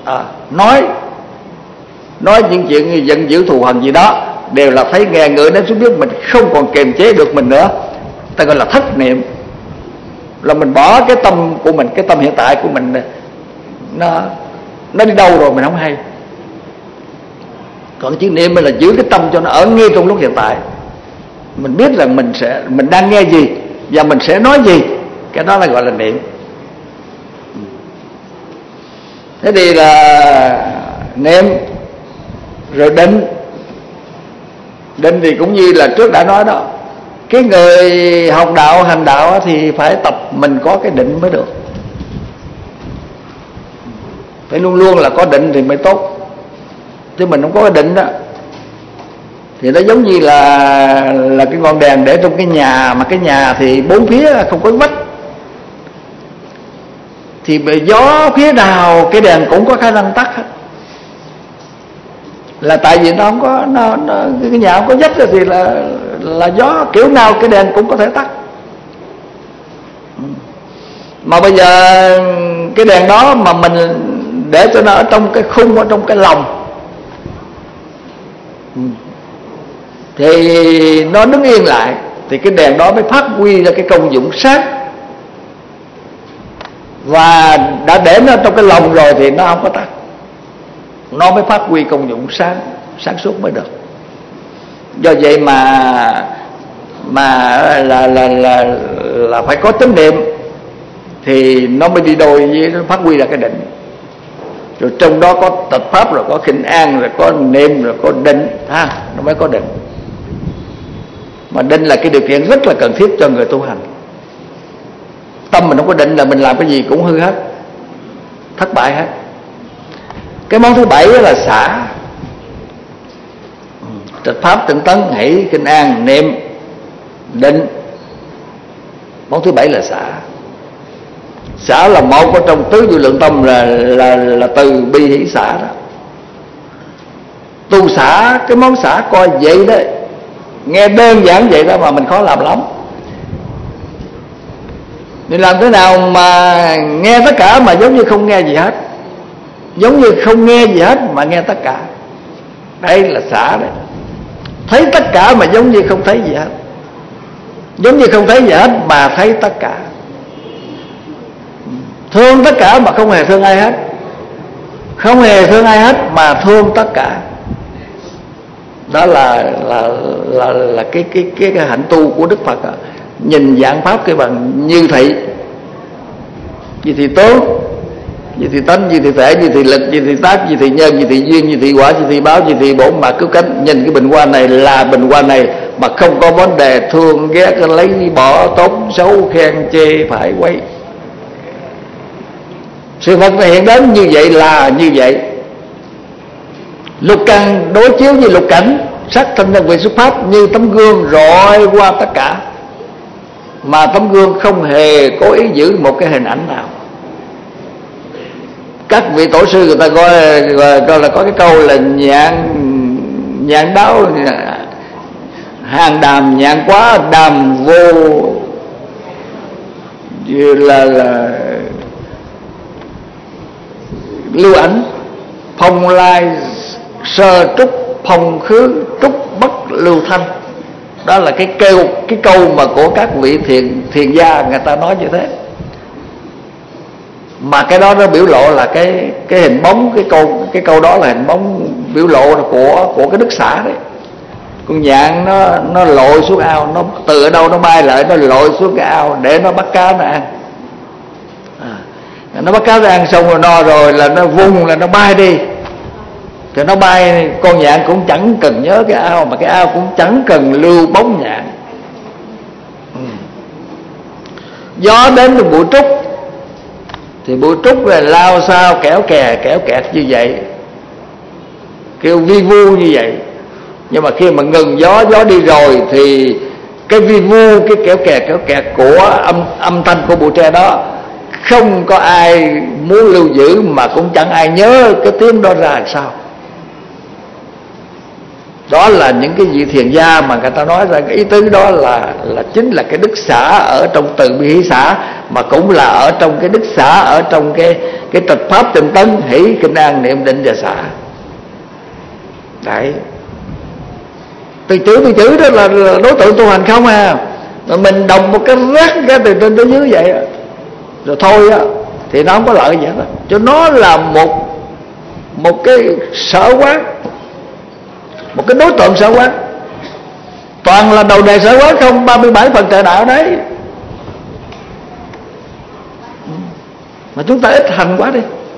Speaker 1: nói những chuyện như giận dữ thù hằn gì đó đều là thấy nghe ngửi đến xúc biết, mình không còn kiềm chế được mình nữa. Ta gọi là thất niệm, là mình bỏ cái tâm của mình, cái tâm hiện tại của mình nó đi đâu rồi mình không hay. Còn chữ niệm là giữ cái tâm cho nó ở ngay trong lúc hiện tại. Mình biết rằng mình đang nghe gì và mình sẽ nói gì, cái đó là gọi là niệm. Thế thì là niệm rồi định thì cũng như là trước đã nói đó, cái người học đạo hành đạo thì phải tập mình có cái định mới được. Phải luôn luôn là có định thì mới tốt, chứ mình không có cái định đó Thì nó giống như là cái ngọn đèn để trong cái nhà, mà cái nhà thì bốn phía không có vách, thì gió phía nào cái đèn cũng có khả năng tắt hết. Là tại vì nó không có cái nhà không có vách thì là gió kiểu nào cái đèn cũng có thể tắt. Mà bây giờ cái đèn đó mà mình để cho nó ở trong cái khung, ở trong cái lòng, thì nó đứng yên lại, thì cái đèn đó mới phát huy ra cái công dụng sáng. Và đã để nó trong cái lòng rồi thì nó không có tắt, nó mới phát huy công dụng sáng suốt mới được. Do vậy mà là phải có chánh niệm thì nó mới đi đôi với nó phát huy ra cái định. Rồi trong đó có tịch pháp, rồi có khinh an, rồi có niệm, rồi có định nó mới có định. Mà định là cái điều kiện rất là cần thiết cho người tu hành. Tâm mình không có định là mình làm cái gì cũng hư hết, thất bại hết. Cái món thứ 7 là xả. Trạch pháp, tinh tấn, hỷ, khinh an, niệm, định. Món thứ 7 là xả. Xả là một ở trong tứ vô lượng tâm, là từ bi hỷ xả đó. Tu xả, cái món xả coi vậy đấy, nghe đơn giản vậy đó mà mình khó làm lắm. Mình làm thế nào mà nghe tất cả mà giống như không nghe gì hết, giống như không nghe gì hết mà nghe tất cả. Đây là xả đấy. Thấy tất cả mà giống như không thấy gì hết, giống như không thấy gì hết mà thấy tất cả. Thương tất cả mà không hề thương ai hết, không hề thương ai hết mà thương tất cả. Đó là cái hạnh tu của Đức Phật. Nhìn dạng pháp cái bằng như thị, như thị tướng, như thị tánh, như thị thể, như thị lực, như thị tác, như thị nhân, như thị duyên, như thị quả, như thị báo, như thị bổn, mà cứu cánh. Nhìn cái bình hoa này là bình hoa này, mà không có vấn đề thương ghét, lấy bỏ, tốt xấu, khen chê, phải quay. Sự vật này hiện đến như vậy là như vậy. Lục căn đối chiếu với lục cảnh, sắc thanh nhân vị xuất pháp như tấm gương rọi qua tất cả, mà tấm gương không hề cố ý giữ một cái hình ảnh nào. Các vị tổ sư người ta coi là có cái câu là nhạn đáo hàng đàm, nhạn quá đàm vô, là lưu ảnh, phong lai sơ trúc, phong khứ trúc bất lưu thanh. Đó là cái câu mà của các vị thiền gia người ta nói như thế. Mà cái đó nó biểu lộ là cái hình bóng, cái câu đó là hình bóng biểu lộ của cái đức xả đấy. Con nhạn nó lội xuống ao, nó từ ở đâu nó bay lại, nó lội xuống cái ao để nó bắt cá nó ăn. Nó bắt cá nó ăn xong rồi no rồi là nó vung, là nó bay đi. Rồi nó bay, con nhạn cũng chẳng cần nhớ cái ao, mà cái ao cũng chẳng cần lưu bóng nhạn. Gió đến từ bụi trúc, thì bụi trúc là lao sao kéo kẹt như vậy, kêu vi vu như vậy. Nhưng mà khi mà ngừng gió đi rồi thì cái vi vu, cái kéo kẹt của âm thanh của bụi tre đó không có ai muốn lưu giữ, mà cũng chẳng ai nhớ cái tiếng đó ra làm sao. Đó là những cái vị thiền gia mà người ta nói ra cái ý tứ đó là chính là cái đức xả ở trong từ bi hỷ xả, mà cũng là ở trong cái đức xả ở trong cái trạch pháp tinh tấn hỷ kinh an niệm định và xả. Đấy, từ chữ đó là đối tượng tu hành không à. Mà mình đọc một cái rác ra từ trên tới dưới vậy rồi thôi á, thì nó không có lợi gì hết. Cho nó là một cái sở quán, một cái đối tượng sở quán, toàn là đầu đề sở quán không. 37 phần trợ đạo đấy, mà chúng ta ít hành quá đi,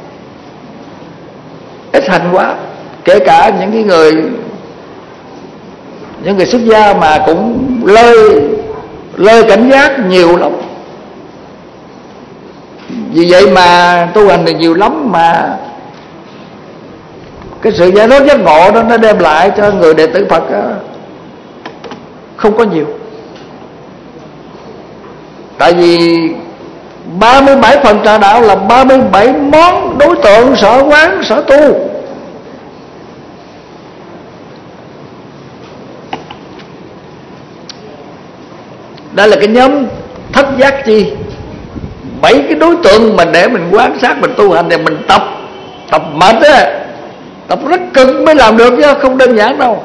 Speaker 1: ít hành quá. Kể cả những cái người xuất gia mà cũng lơi cảnh giác nhiều lắm. Vì vậy mà tu hành thì nhiều lắm, mà cái sự giải thoát giác ngộ đó nó đem lại cho người đệ tử Phật đó, không có nhiều. Tại vì 37 phần trà đạo là 37 món đối tượng sở quán, sở tu. Đây là cái nhóm thất giác chi, 7 cái đối tượng mà để mình quan sát, mình tu hành, để mình tập mệt á, tập rất cực mới làm được chứ không đơn giản đâu.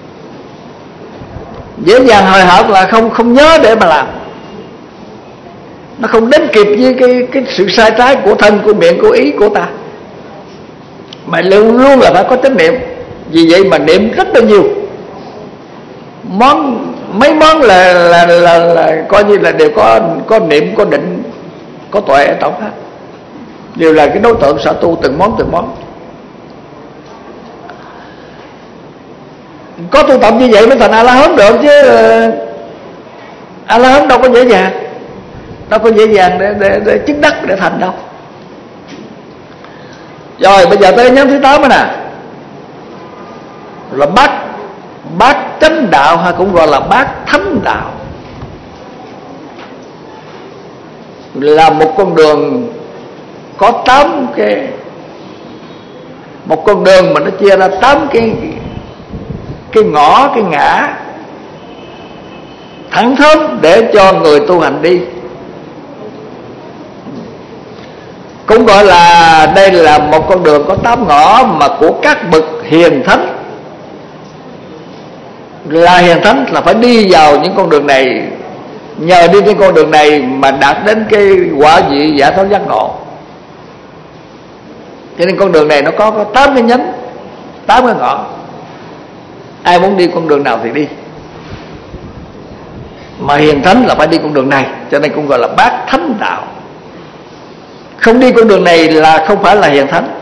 Speaker 1: Dễ dàng hồi hộp là không nhớ để mà làm, nó không đến kịp với cái sự sai trái của thân, của miệng, của ý của ta. Mà luôn luôn là phải có chánh niệm. Vì vậy mà niệm rất là nhiều mấy món là coi như là đều có niệm, có định, có tuệ ở trong hết, đều là cái đối tượng sở tu từng món. Có tu tập như vậy mới thành A-la-hán được chứ. A-la-hán đâu có dễ dàng, để chứng đắc, để thành đâu. Rồi bây giờ tới nhóm thứ 8 rồi nè, là bát chánh đạo, hay cũng gọi là bát thánh đạo. Là một con đường có 8 cái, một con đường mà nó chia ra 8 cái ngõ, cái ngã thẳng thớm để cho người tu hành đi. Cũng gọi là đây là một con đường có 8 ngõ mà của các bậc hiền thánh. Là hiền thánh là phải đi vào những con đường này, nhờ đi trên con đường này mà đạt đến cái quả vị giải thoát giác ngộ. Cho nên con đường này nó có 8 cái nhánh, 8 cái ngõ. Ai muốn đi con đường nào thì đi, mà hiền thánh là phải đi con đường này, cho nên cũng gọi là bát thánh đạo. Không đi con đường này là không phải là hiền thánh.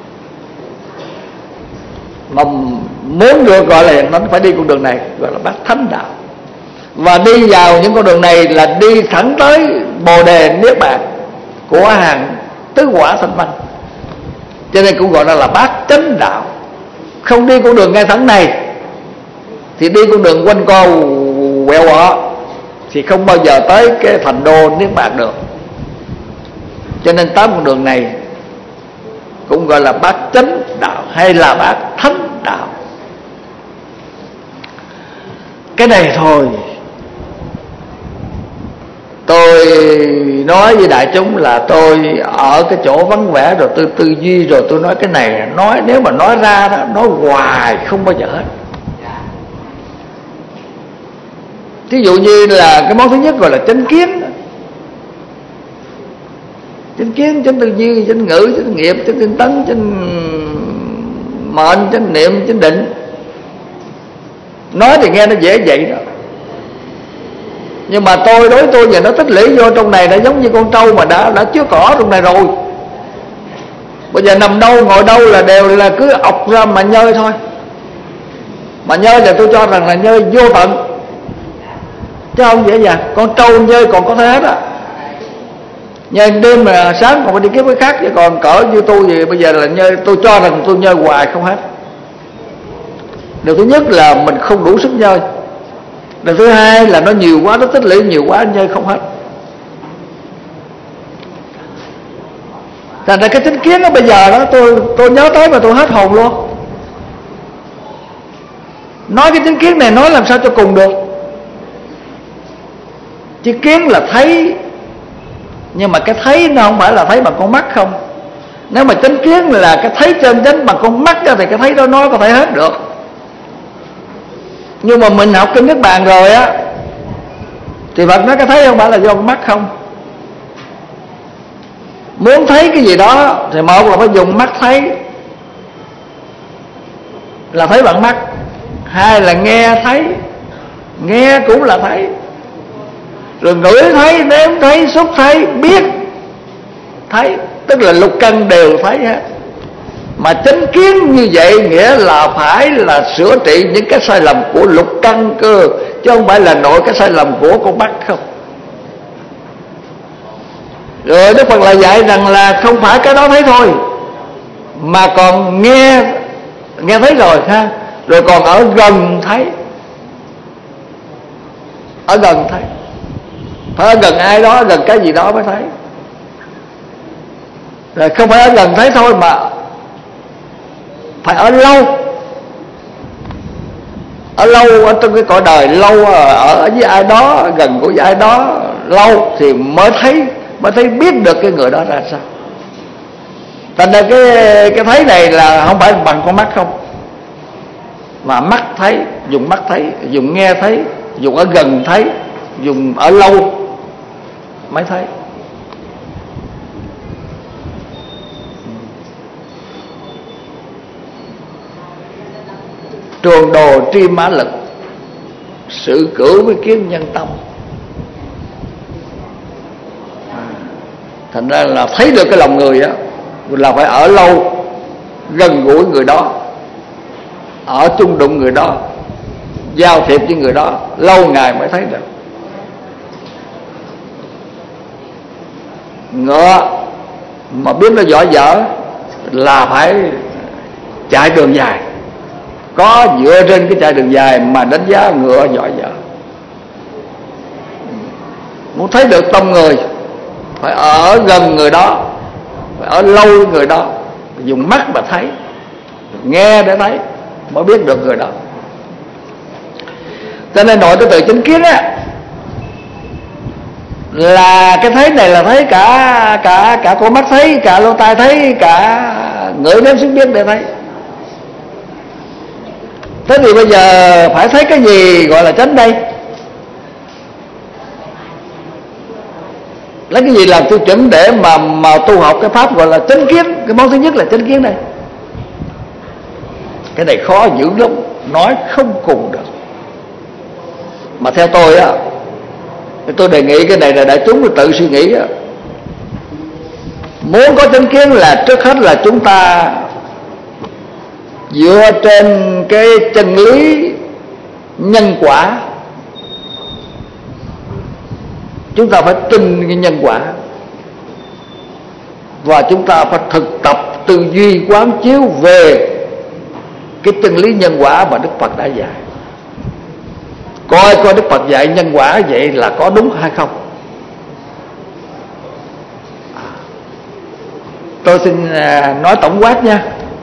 Speaker 1: Mà muốn được gọi là hiền thánh phải đi con đường này, gọi là bát thánh đạo. Và đi vào những con đường này là đi thẳng tới Bồ Đề Niết Bàn của hàng tứ quả thanh văn. Cho nên cũng gọi là bát chánh đạo. Không đi con đường ngay thẳng này thì đi con đường quanh co quẹo quọ thì không bao giờ tới cái thành đô Niết Bàn được. Cho nên 8 con đường này cũng gọi là bát chánh đạo hay là bát thánh đạo. Cái này thôi tôi nói với đại chúng là tôi ở cái chỗ vắng vẻ rồi tôi tư duy rồi tôi nói cái này, nói nếu mà nói ra đó, nói hoài không bao giờ hết. Ví dụ như là cái món thứ nhất gọi là chánh kiến. Chánh kiến, chánh tư duy, chánh ngữ, chánh nghiệp, chánh tinh tấn, chánh mệnh, chánh niệm, chánh định. Nói thì nghe nó dễ vậy đó, nhưng mà đối tôi giờ nó tích lũy vô trong này đã giống như con trâu mà đã chứa cỏ trong này rồi. Bây giờ nằm đâu ngồi đâu là đều là cứ ọc ra mà nhơi thôi. Mà nhơi là tôi cho rằng là nhơi vô tận, chứ không dễ dàng. Con trâu nhơi còn có thể hết á, nhơi đêm mà sáng còn phải đi kiếm cái khác. Chứ còn cỡ như tôi thì bây giờ là nhơi, tôi cho rằng tôi nhơi hoài không hết. Điều thứ nhất là mình không đủ sức nhơi. Điều thứ hai là nó nhiều quá, nó tích lũy nhiều quá, nhơi không hết. Thành ra cái chánh kiến đó bây giờ đó tôi nhớ tới mà tôi hết hồn luôn. Nói cái chánh kiến này nói làm sao cho cùng được. Chứ kiến là thấy, nhưng mà cái thấy nó không phải là thấy bằng con mắt không. Nếu mà chánh kiến là cái thấy chân chánh bằng con mắt thì cái thấy đó nói có thể hết được. Nhưng mà mình học kinh Niết Bàn rồi á thì Phật nói cái thấy không phải là do con mắt không. Muốn thấy cái gì đó thì một là phải dùng mắt thấy, là thấy bằng mắt. Hai là nghe thấy, nghe cũng là thấy. Rồi ngửi thấy, nếm thấy, xúc thấy, biết thấy, tức là lục căn đều thấy hết. Mà chánh kiến như vậy nghĩa là phải là sửa trị những cái sai lầm của lục căn cơ, chứ không phải là nội cái sai lầm của con mắt không. Rồi Đức Phật lại dạy rằng là không phải cái đó thấy thôi, mà còn nghe thấy rồi ha, rồi còn ở gần thấy. ở gần thấy, phải ở gần ai đó, ở gần cái gì đó mới thấy. Rồi không phải ở gần thấy thôi mà phải ở lâu, ở lâu ở trong cái cõi đời lâu, ở với ai đó, gần của ai đó lâu thì mới thấy biết được cái người đó ra sao. Thành ra cái thấy này là không phải bằng con mắt không, mà mắt thấy, dùng mắt thấy, dùng nghe thấy, dùng ở gần thấy, dùng ở lâu mới thấy. Trường đồ tri mã lực, sự cửu với kiến nhân tâm. Thành ra là thấy được cái lòng người á là phải ở lâu, gần gũi người đó, ở chung đụng người đó, giao thiệp với người đó lâu ngày mới thấy được. Ngựa mà biết nó giỏi dở là phải chạy đường dài, có dựa trên cái chạy đường dài mà đánh giá ngựa giỏi dở. Muốn thấy được tâm người phải ở gần người đó, phải ở lâu với người đó, dùng mắt mà thấy, nghe để thấy mới biết được người đó. Cho nên nội cái từ chánh kiến á, là cái thấy này là thấy cả con mắt thấy, cả lỗ tai thấy, cả ngửi nếm xúc biết để thấy. Thế thì bây giờ phải thấy cái gì gọi là chánh đây? Lấy cái gì làm tiêu chuẩn để mà tu học cái pháp gọi là chánh kiến? Cái món thứ nhất là chánh kiến đây. Cái này khó dữ lắm, nói không cùng được. Mà theo tôi á, tôi đề nghị cái này là đại chúng phải tự suy nghĩ á. Muốn có chánh kiến là trước hết là chúng ta dựa trên cái chân lý nhân quả. Chúng ta phải tin cái nhân quả, và chúng ta phải thực tập tư duy quán chiếu về cái chân lý nhân quả mà Đức Phật đã dạy. Coi Đức Phật dạy nhân quả vậy là có đúng hay không. Tôi xin nói tổng quát nha.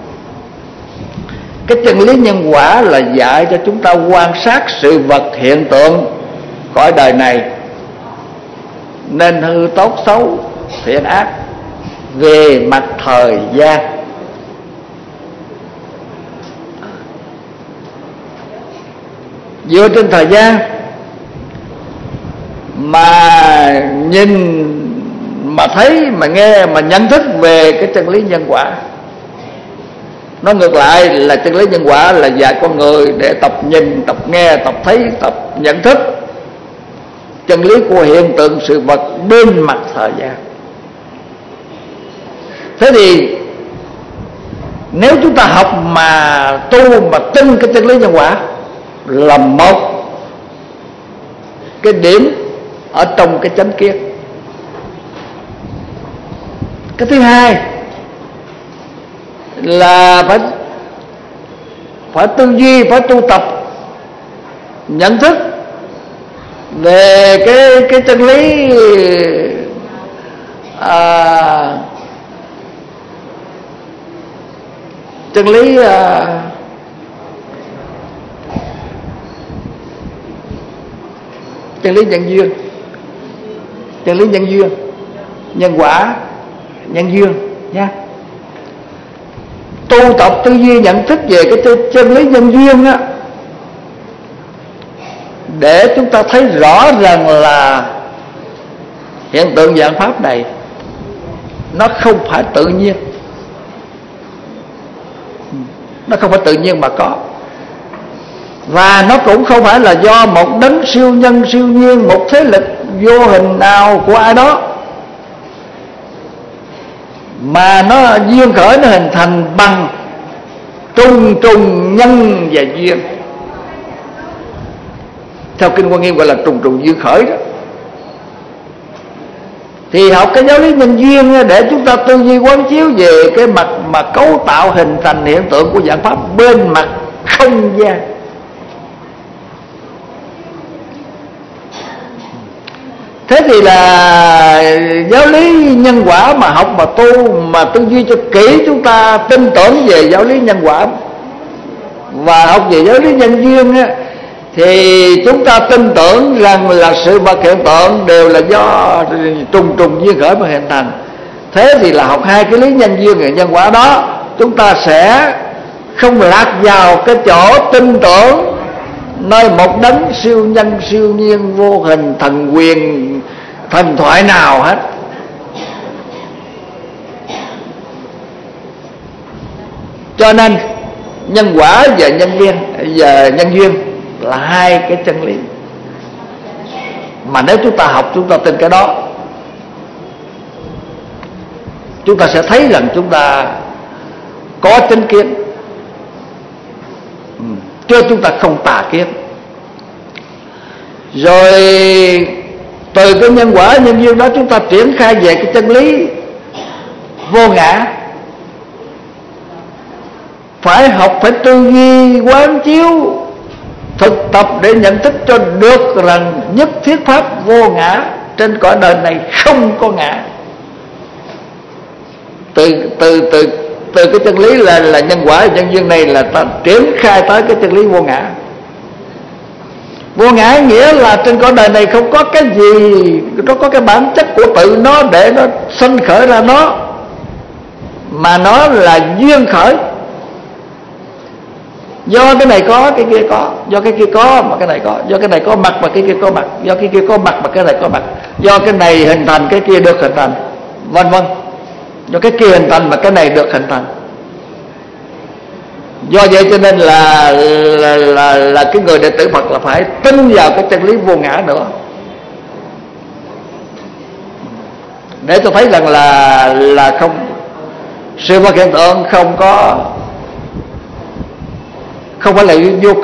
Speaker 1: Cái chân lý nhân quả là dạy cho chúng ta quan sát sự vật hiện tượng cõi đời này, nên hư tốt xấu, thiện ác về mặt thời gian. Dựa trên thời gian mà nhìn, mà thấy, mà nghe, mà nhận thức về cái chân lý nhân quả. Nó ngược lại là chân lý nhân quả là dạy con người để tập nhìn, tập nghe, tập thấy, tập nhận thức chân lý của hiện tượng sự vật bên mặt thời gian. Thế thì nếu chúng ta học mà tu mà tin cái chân lý nhân quả là một cái điểm ở trong cái chánh kiến. Cái thứ hai là phải tư duy, phải tu tập nhận thức về cái chân lý chân lý chân lý nhân duyên, chân lý nhân duyên, nhân quả, nhân duyên nha. Tu tập tư duy nhận thức về cái chân lý nhân duyên á, để chúng ta thấy rõ rằng là hiện tượng dạng pháp này nó không phải tự nhiên, nó không phải tự nhiên mà có, và nó cũng không phải là do một đấng siêu nhân siêu nhiên, một thế lực vô hình nào của ai đó, mà nó duyên khởi, nó hình thành bằng trùng trùng nhân và duyên. Theo Kinh Quan Nghiêm gọi là trùng trùng duyên khởi đó. Thì học cái giáo lý nhân duyên để chúng ta tư duy quán chiếu về cái mặt mà cấu tạo hình thành hiện tượng của dạng pháp bên mặt không gian. thì là giáo lý nhân quả mà học mà tu mà tư duy cho kỹ, chúng ta tin tưởng về giáo lý nhân quả và học về giáo lý nhân duyên á, thì chúng ta tin tưởng rằng là sự vật hiện tượng đều là do trùng duyên khởi mà hình thành. Thế thì là học hai cái lý nhân duyên và nhân quả đó, chúng ta sẽ không lạc vào cái chỗ tin tưởng nơi một đấng siêu nhân siêu nhiên vô hình thần quyền thần thoại nào hết. Cho nên nhân quả và nhân duyên là hai cái chân lý mà nếu chúng ta học, chúng ta tin cái đó, chúng ta sẽ thấy rằng chúng ta có chánh kiến, chứ chúng ta không tà kiến. Rồi từ cái nhân quả nhân duyên đó chúng ta triển khai về cái chân lý vô ngã. Phải học, phải tư duy quán chiếu, thực tập để nhận thức cho được rằng nhất thiết pháp vô ngã, trên cõi đời này không có ngã. Từ cái chân lý là nhân quả nhân duyên này là ta triển khai tới cái chân lý vô ngã. Vô ngã nghĩa là trên cõi đời này không có cái gì, nó có cái bản chất của tự nó để nó sanh khởi ra nó, mà nó là duyên khởi. Do cái này có cái kia có, do cái kia có mà cái này có, do cái này có mặt mà cái kia có mặt, do cái kia có mặt mà cái này có mặt, do cái này hình thành cái kia được hình thành, vân vân. Do cái kia hình thành mà cái này được hình thành. Do vậy cho nên là cái người đệ tử Phật là phải tin vào cái chân lý vô ngã nữa, để tôi thấy rằng là không, sự vật hiện tượng không phải là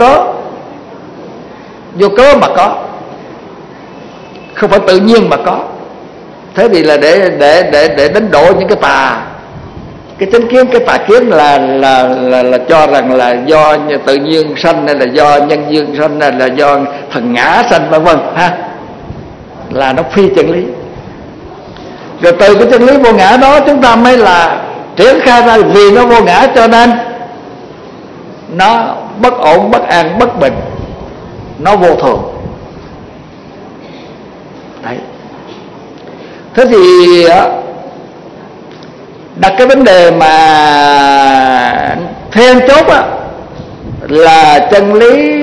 Speaker 1: vô cớ mà có, không phải tự nhiên mà có. Thế thì là để đánh đổ những cái tà, cái chánh kiến, cái tà kiến là cho rằng là do tự nhiên sanh, hay là do nhân duyên sanh, hay là do thần ngã sanh, vân vân ha, là nó phi chân lý. Rồi từ cái chân lý vô ngã đó chúng ta mới là triển khai ra, vì nó vô ngã cho nên nó bất ổn, bất an, bất bình, nó vô thường. Đấy. Thế thì đặt cái vấn đề mà then chốt là chân lý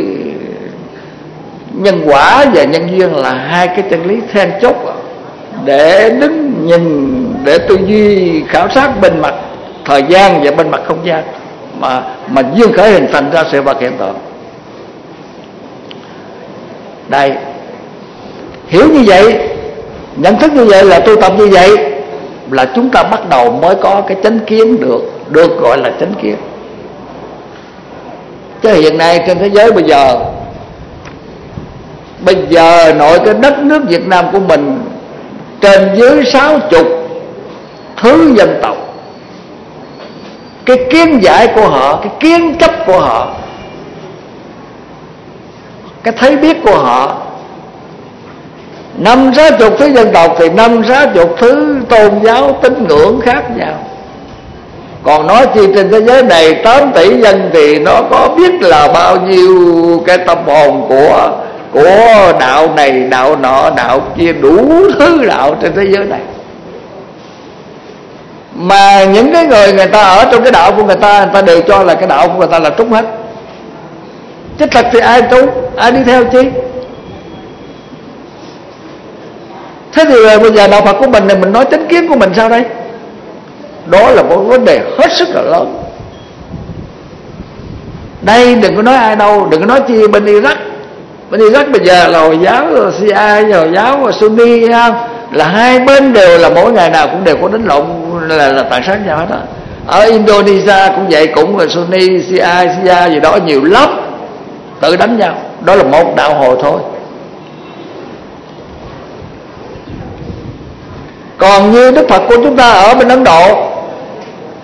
Speaker 1: nhân quả và nhân duyên là hai cái chân lý then chốt để đứng nhìn, để tư duy khảo sát bên mặt thời gian và bên mặt không gian mà duyên khởi hình thành ra sự vật hiện tượng. Đây, hiểu như vậy, nhận thức như vậy, là tu tập như vậy, là chúng ta bắt đầu mới có cái chánh kiến được gọi là chánh kiến. Chứ hiện nay trên thế giới bây giờ nội cái đất nước Việt Nam của mình trên dưới 60 thứ dân tộc, cái kiến giải của họ, cái kiến chấp của họ, cái thấy biết của họ, 50-60 thứ dân tộc thì 50-60 thứ tôn giáo tín ngưỡng khác nhau. Còn nói chi trên thế giới này 8 tỷ dân thì nó có biết là bao nhiêu cái tâm hồn của đạo này, đạo nọ, đạo kia, đủ thứ đạo trên thế giới này. Mà những cái người ta ở trong cái đạo của người ta đều cho là cái đạo của người ta là trúng hết. Chứ thật thì ai trúng, ai đi theo chi? Thế thì bây giờ đạo Phật của mình này mình nói chánh kiến của mình sao đây? Đó là một vấn đề hết sức là lớn. Đây đừng có nói ai đâu, đừng có nói chi bên Iraq. Bên Iraq bây giờ là Hồi giáo, Shia, Hồi giáo, Sunni, là hai bên đều là mỗi ngày nào cũng đều có đánh lộn, là tàn sát nhau hết đó. Ở Indonesia cũng vậy, cũng là Sunni, Shia gì đó nhiều lắm, tự đánh nhau. Đó là một đạo hồi thôi. Còn như Đức Phật của chúng ta ở bên Ấn Độ,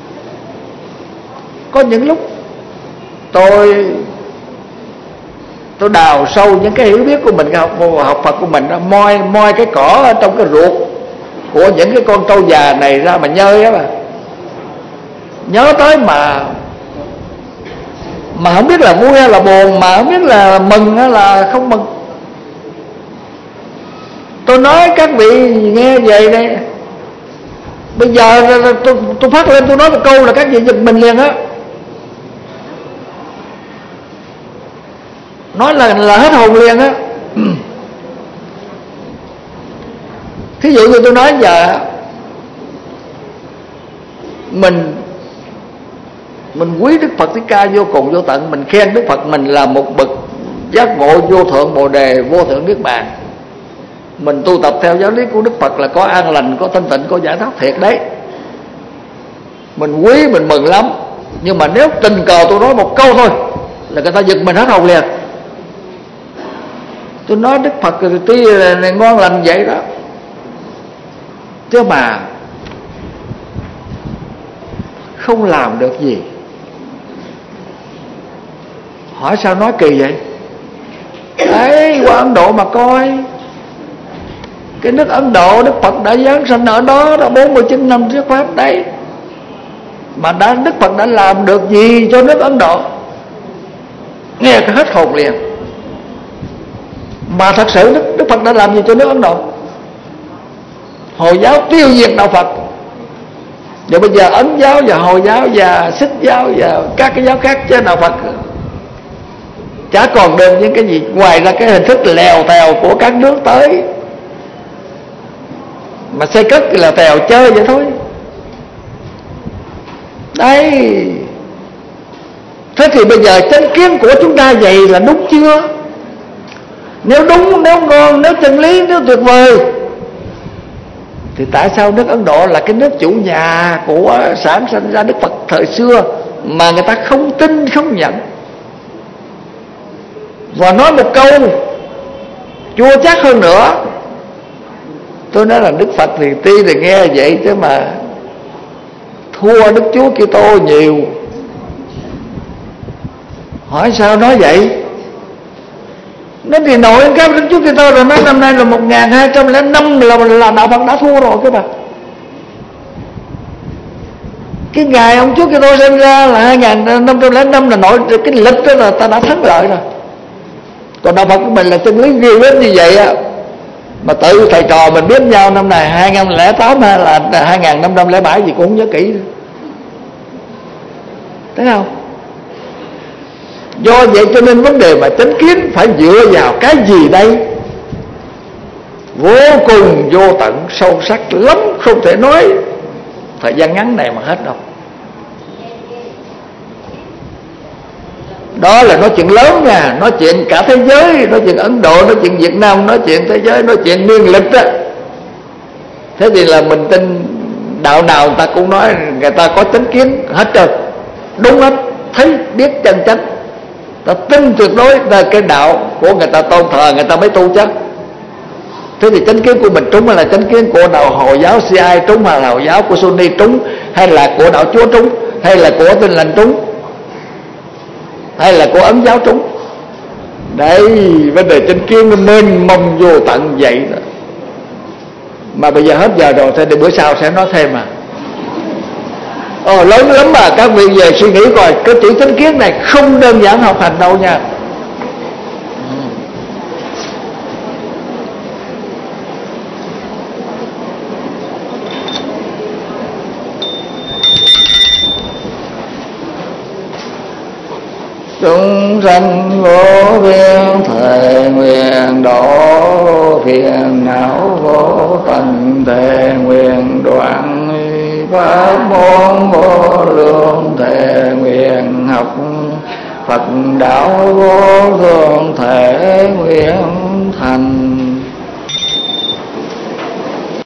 Speaker 1: có những lúc tôi tôi đào sâu những cái hiểu biết của mình, cái học Phật của mình, moi cái cỏ ở trong cái ruột của những cái con trâu già này ra mà nhơi á, mà nhớ tới mà không biết là vui hay là buồn, mà không biết là mừng hay là không mừng. Tôi nói các vị nghe vậy đây, bây giờ tôi phát lên tôi nói một câu là các vị giật mình liền á, nói là hết hồn liền á. Thí dụ như tôi nói giờ mình quý Đức Phật Thích Ca vô cùng vô tận, mình khen Đức Phật mình là một bậc giác ngộ vô thượng bồ đề, vô thượng niết bàn, mình tu tập theo giáo lý của Đức Phật là có an lành, có thanh tịnh, có giải thoát thiệt đấy, mình quý, mình mừng lắm. Nhưng mà nếu tình cờ tôi nói một câu thôi là người ta giật mình hết hồn liền. Tôi nói Đức Phật tuy là ngon lành vậy đó, chứ mà không làm được gì. Hỏi sao nói kỳ vậy? Đấy, qua Ấn Độ mà coi, cái nước Ấn Độ Đức Phật đã giáng sanh ở đó đã 49 năm trước Pháp đấy, mà Đức Phật đã làm được gì cho nước Ấn Độ? Nghe cái hết hồn liền. Mà thật sự Đức Phật đã làm gì cho nước Ấn Độ? Hồi giáo tiêu diệt đạo Phật, rồi bây giờ Ấn giáo và Hồi giáo và Sikh giáo và các cái giáo khác trên đạo Phật chả còn đơn những cái gì ngoài ra cái hình thức lèo tèo của các nước tới, mà xây cất là tèo chơi vậy thôi. Đấy. Thế thì bây giờ chánh kiến của chúng ta vậy là đúng chưa? Nếu đúng, nếu ngon, nếu chân lý, nếu tuyệt vời, thì tại sao nước Ấn Độ là cái nước chủ nhà của sản sinh ra Đức Phật thời xưa mà người ta không tin, không nhận? Và nói một câu chua chát hơn nữa, tôi nói là Đức Phật thì tuy là nghe vậy chứ mà thua Đức Chúa Kitô nhiều. Hỏi sao nói vậy? Nó thì nổi cái Đức Chúa Kitô rồi, nói năm nay là 1205 là đạo Phật đã thua rồi các bạn. Cái ngày ông Chúa Kitô sinh ra là 2505 là nổi cái lịch đó là ta đã thắng lợi rồi. Còn đạo Phật của mình là chân lý ghi hết như vậy á, mà tự thầy trò mình biết nhau năm này 2008 hay là 2507 gì cũng không nhớ kỹ. Thấy không? Do vậy cho nên vấn đề mà chánh kiến phải dựa vào cái gì đây? Vô cùng vô tận sâu sắc lắm, không thể nói thời gian ngắn này mà hết đâu. Đó là nói chuyện lớn nha, nói chuyện cả thế giới, nói chuyện Ấn Độ, nói chuyện Việt Nam, nói chuyện thế giới, nói chuyện niên lịch á. Thế thì là mình tin đạo nào người ta cũng nói người ta có chánh kiến hết trơn, đúng hết, thấy biết chân chánh, ta tin tuyệt đối là cái đạo của người ta tôn thờ người ta mới tu chứ. Thế thì chánh kiến của mình trúng hay là chánh kiến của đạo Hồi giáo CI trúng, hay là Hồi giáo của Sunni trúng, hay là của đạo Chúa trúng, hay là của Tin Lành trúng, hay là của Ấn giáo trúng? Đấy, vấn đề chánh kiến nó mênh mông vô tận vậy đó. Mà bây giờ hết giờ rồi, thế thì bữa sau sẽ nói thêm mà. Lớn lắm mà các vị về suy nghĩ coi, cái chữ chánh kiến này không đơn giản học hành đâu nha. Chúng sanh vô biên thề nguyện độ, phiền não vô tận thề nguyện đoạn, pháp môn vô lượng thề nguyện học, Phật đạo vô